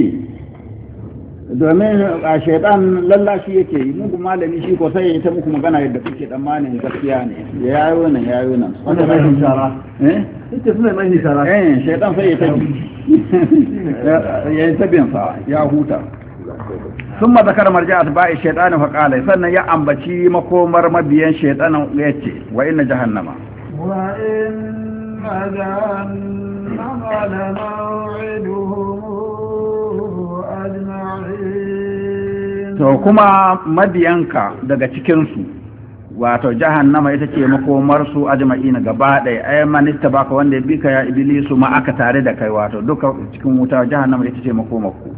Domin a shaidan lallashi yake yi mugun malami shi ko sai ya ta muku magana yadda kuke tsammanin gaskiya ne ya yayo nan ya yayo nan. Wanda mai hishara. Ita suna mai hishara. Shaidan sai ya ta ya yi tabinsa ya huta. sun ma zakar marja atba'i shaytan fa qala sannan ya ambaci makomar mabiyan shaytanin yace wa inna jahannama wa inna jahannama la maw'iduhum ajma'in to kuma mabiyanka daga cikin su wato jahannama ita ce makomar su ajma'ina gaba ɗaya ay man ittabaka wanda ya bika ya iblisu ma aka tare da kai wato duka cikin wuta jahannama ita ce makomar ku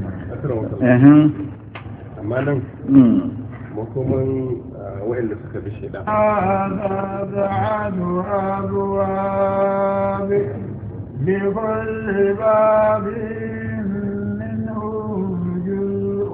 amma nan makoman waɗanda suka bi shaidan لكل باب منهم جزء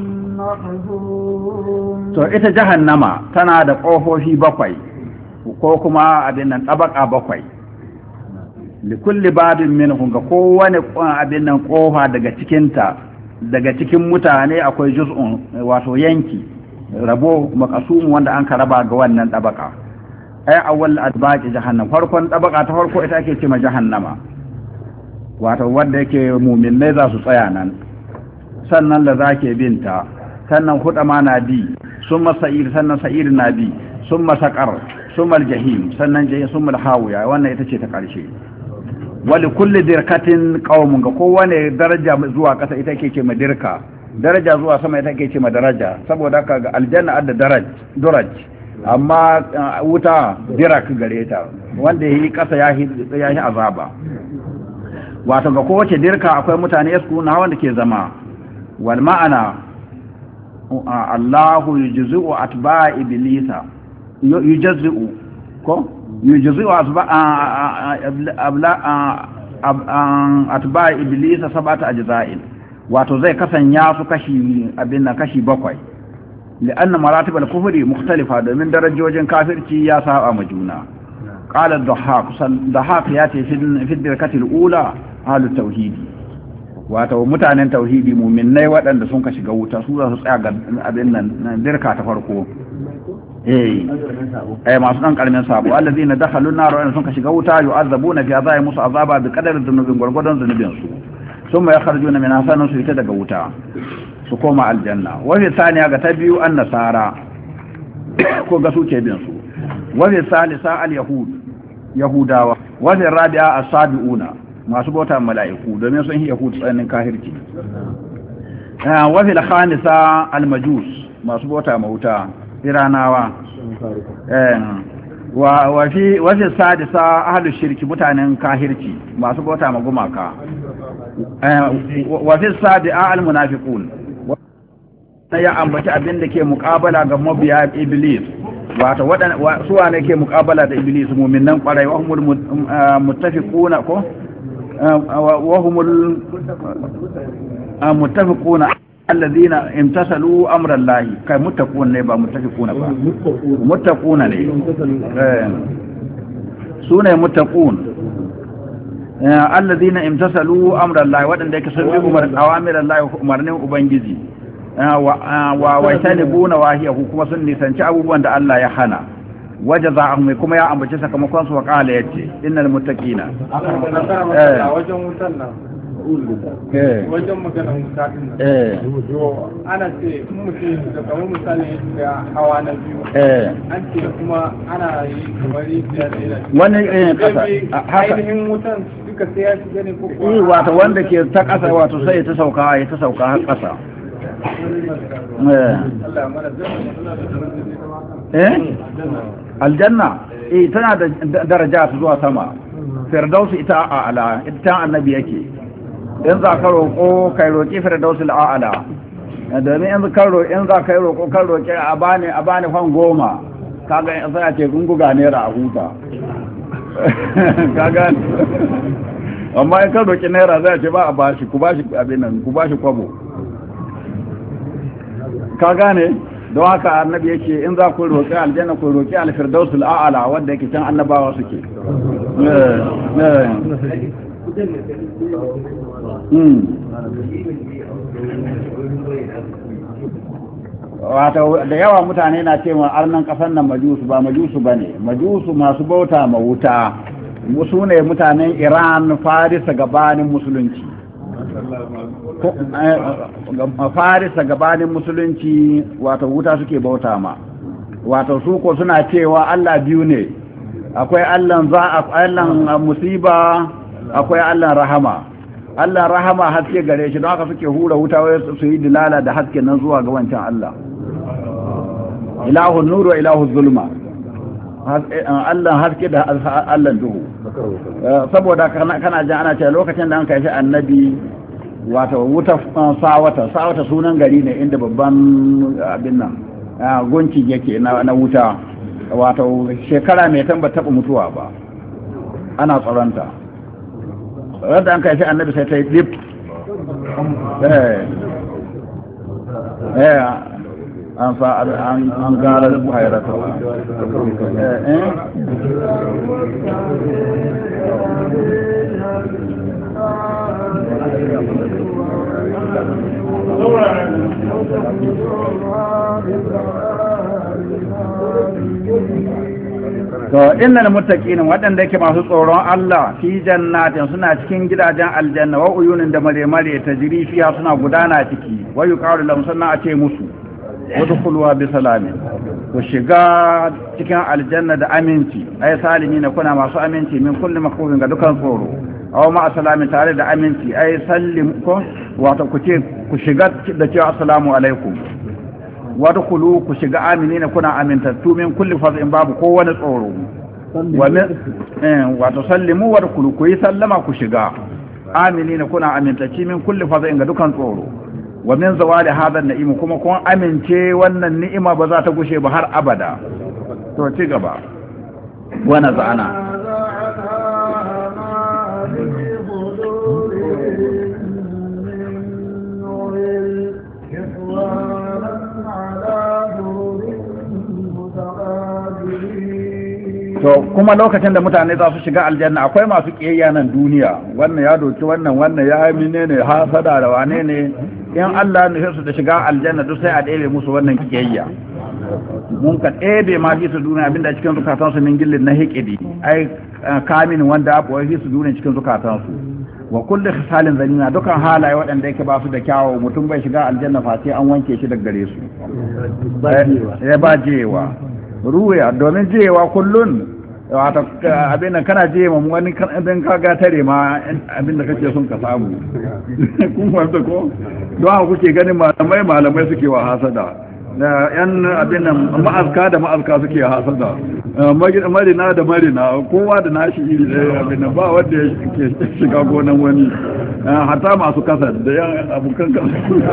مقسوم to ita jahannama tana da ƙofofi bakwai ko kuma abin nan tabaka bakwai likulli babin minhum ga kowane abin nan ƙofa daga cikinta daga cikin mutane akwai juz'un wato yanki rabo makasum wanda an karaba ga wannan tabaka ai awwal adbaqi jahannam farkon tabaka ta farko ita ake cewa jahannama wato wanda yake mu'minai za su tsaya nan sannan da zake binta sannan hudama na bi summa sa'ir sannan sa'ir na bi summa saqar summa aljahim sannan jahim summa alhawiya wannan ita ce ta karshe wali kulli dirkatin qaumun ga kowane daraja zuwa kasa ita ke ce madirka daraja zuwa sama ita ke ce madaraja saboda haka ga aljanna adda daraj amma wuta dirak gare ta wanda yi kasa ya yi azaba wato ga kowace dirka akwai mutane yaskuna wanda ke zama wal ma'ana Allahu yujzi'u atba'a iblisa yujzi'u ko yujzi'u atba'a iblisa sab'ata ajza'in wato zai kasanya su kashi kashi 7 لأن مراتب الكفر مختلفة من درجوجين كافرتي يا ساء مجونا قال الضحاك ياتي في الدركة الأولى أهل التوحيد wato mutanen tauhidi mu'minnai waɗanda sun ka shiga wuta su za su tsaya ga abin nan dirka ta farko masu dan karamin sabo allazina dakhalu nar wa sun ka shiga wuta yu'azzabuna fi azai musu azaba bi qadari dhunubin gurgudan zunubin su thumma yakhrujuna min hasanin su ita daga wuta su koma aljanna wafi saniya ga ta biyu an nasara ko ga suke bin su wafi salisa al yahudawa wafi rabi'a as-sabiuna masu bauta mala'iku domin sun yi yahud tsanin kahirci wafi al-khamisa al-majus masu bauta mauta iranawa wafi sadisa ahlus shirki mutanen kahirci masu bauta magumaka wafi sabi'a al-munafiqun ya ambaci abin da ke muƙabala ga mabiya iblis wato suwa ne ke muƙabala da iblis mu'minan ƙwarai wa humul muttafiquna ko wa humul muttafiquna alladhina imtasalu amra Allah kai muttaqun ne ba muttafiquna ba muttaquna ne sune muttaqun alladhina imtasalu amra Allah wadanda yake sun bi awamir Allah umarnin ubangiji wa tanibuna wahiyahu kuma sun nisanci abubuwan da Allah ya hana wajaza'ahum kuma ya ambace sakamakon su wa qala yace innal muttaqina wajen wutan nan wajen magana wuta din nan ana ce mutum da kamar misali da hawa na biyu an ce kuma ana yi kamar yadda wani kasa ainihin wutan duka sai ya shiga ne ko wato wanda ke ta kasa wato sai ta sauka har kasa aljanna tana da daraja zuwa sama firdausi ita a'ala ita annabi yake in za ka roƙo kai roƙi firdausi al'ala domin in za ka yi roƙo kan roƙi a bani fan 10 kaga in sai ce gunguga naira a huta kaga amma in ka roƙi naira zai ce ba a bashi ku bashi abin nan ku bashi kwabo ka gane don haka annabi yake in za ku roƙi aljanna ku roƙi alfirdausul a'la wanda yake can annabawa suke wato da yawa mutane na cewa arnan kasan nan majusu ba majusu bane majusu masu bauta ma wuta su ne mutanen Iran Farisa gabanin musulunci Farisa gabanin musulunci wato wuta suke bauta ma wato su ko suna cewa Allah biyu ne akwai Allah musiba akwai Allah rahama Allah rahama haske gare shi don haka suke hura wuta wai su yi dilala da haske nan zuwa ga wancan Allah ilahun nuru ilahun zulma Allah haske da Allah duhu saboda kana ji ana cewa lokacin da an kai shi annabi wato wuta sawata sunan gari ne inda babban abin nan gunki yake na wuta wato shekara mai tamba taba mutuwa ba ana tsaronta wadda an kai shi annabi sai ta yi dip an gara hairata to innal muttaqina waɗanda yake masu tsoron Allah fi jannatin suna cikin gidajen aljanna wa uyunin da mare tajri fiha suna gudana ciki wa yuqalu lahum sanna a ce musu wadkhuluha bi salamin ku shiga cikin aljanna da aminci ay salimina kuna masu aminci min kulli makhufin ga dukan tsoro aw ma salamin tare da aminci ay sallim ko wato ku ce ku shiga da cewa assalamu alaikum wadkhulu ku shiga aminina kuna amintattu min kulli fazin babu kowane tsoro wa wato sallimu wadkhulu ku yi sallama ku shiga aminina kuna amintacci min kulli fazin ga dukan tsoro wa min zawali hadha an-na'im kuma kun amince wannan ni'ima ba za ta gushe ba har abada to ci gaba wa nazana to kuma lokacin da mutane za su shiga aljanna akwai masu kiyayya nan duniya wannan ya doki wannan ya mine ne hasada da wane ne in Allah ne su da shiga aljanna duk sai a ɗebe musu wannan kiyayya mun ka ɗebe ma fi su duniya abinda cikin zukatan su min gillin na hikidi ai kamin wanda abu fi su duniya cikin zukatan su wa kullu khisalin zanina dukan halaye waɗanda yake ba su da kyawu mutum bai shiga aljanna fa sai an wanke shi daga gare su ba jewa ruwaya domin jewa kullun wata abin da kana je ma wani abin ka ga tare ma abin da kake son ka samu kun fahimta ko don haka kuke ganin malamai suke wa hasada da yan abin nan ma'azka da ma'azka suke hasada marina da marina kowa da nashi iri ɗaya abin nan ba wanda ke shiga gonan wani hatta masu kasa da yan abokan kasa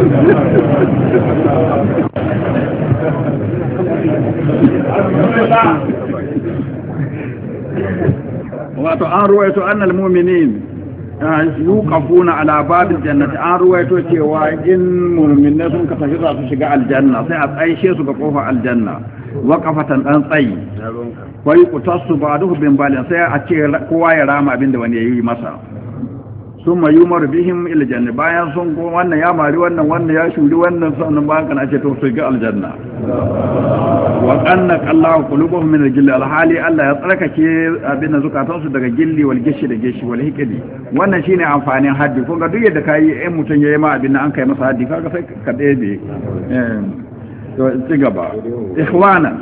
wato an ruwaito annal mu'minin yuqafuna ala babil jannati an ruwaito cewa in mu'minai sun ka tafi za su shiga aljanna sai a tsaishe su ga kofar aljanna waqafatan dan tsayi wai kutasu ba'duhu bin balin sai a ce kowa ya rama abinda wani yayi masa summa yumar bihim ila janna bayan sun go wannan ya mari wannan ya shuri wannan sannan bayan kana ce to su ga aljanna wa anna Allahu qulubuhum min al-gilli al-hali Allah ya tsarkake abin da zukatan su daga gilli wal gishi da gishi wal hikdi wannan shine amfanin haddi kun ga duk yadda kai in mutun yayi ma abin nan an kai masa haddi kaga sai ka dade to ci gaba ikhwana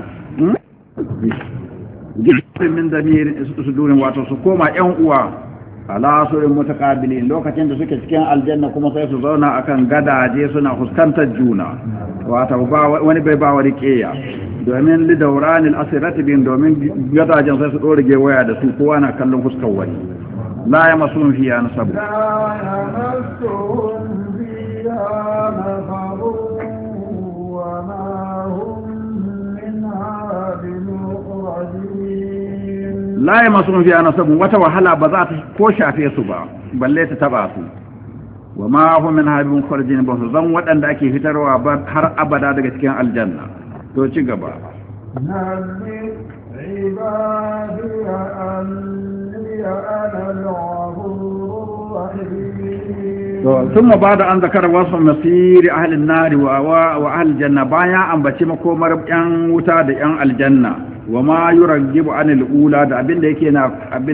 min damir sudurin wato su koma yan uwa ala surin mutakabilin lokacin da suke cikin aljanna kuma sai su zauna akan gadaje suna fuskantar juna wato wani bai ba wani keya domin li dawranil asirati bin domin gadajen sai su dorige waya da su kowa na kallon fuskar wani la yamasun fiya nasabu la ya masu mafi ana sabon wata wahala ba za ta ko shafe su ba balle ta taba su wa ma hu min habibun kharjin ba su zan waɗanda ake fitarwa ba har abada daga cikin aljanna to ci gaba to sun ba da an zakara wasu masiri ahalin nari wa ahal janna bayan ambaci makomar yan wuta da yan aljanna wa ma yuragibu anil ula da abinda yake na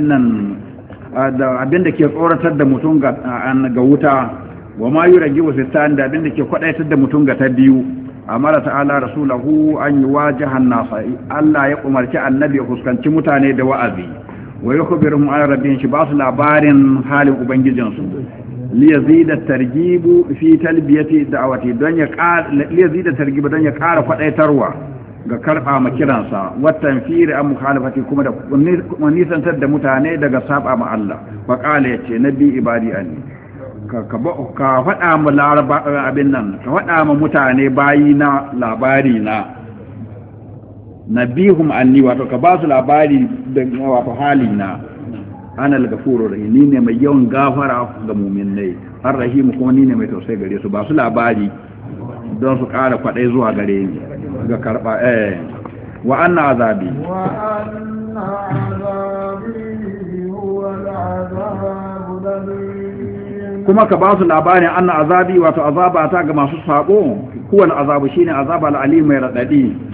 abinda ke tsoratar da mutum ga wuta wa ma yuragibu fitan da abinda ke kwadaitar da mutum ga ta biyu amara ta'ala rasulahu an yuwajiha an-nasa Allah ya umarci annabi ya fuskanci mutane da wa'azi wa yukhbiruhum an rabbihim shi ba su labarin halin ubangijinsu liyazida targibu fi talbiyati da'awati don ya ƙara kwadaitarwa ga karɓa ma kiransa watan firi an mukhalafati kuma da nisantar da mutane daga saba ma Allah fa qala yace nabi ibadi anni ka faɗa mu laraba abin nan ka faɗa ma mutane bayi na labari na nabihum anni wato ka ba su labari da wato hali na ana al-ghafurur rahim ni ne mai yawan gafara ga mu'minai ar-rahim kuma ni ne mai tausayi gare su ba su labari don su ƙara kwaɗai zuwa gare ni ga karɓa wa anna azabi kuma ka ba su labarin anna azabi wato azaba ta ga masu sabo kowane azabu shine azaba al-alim mai radadi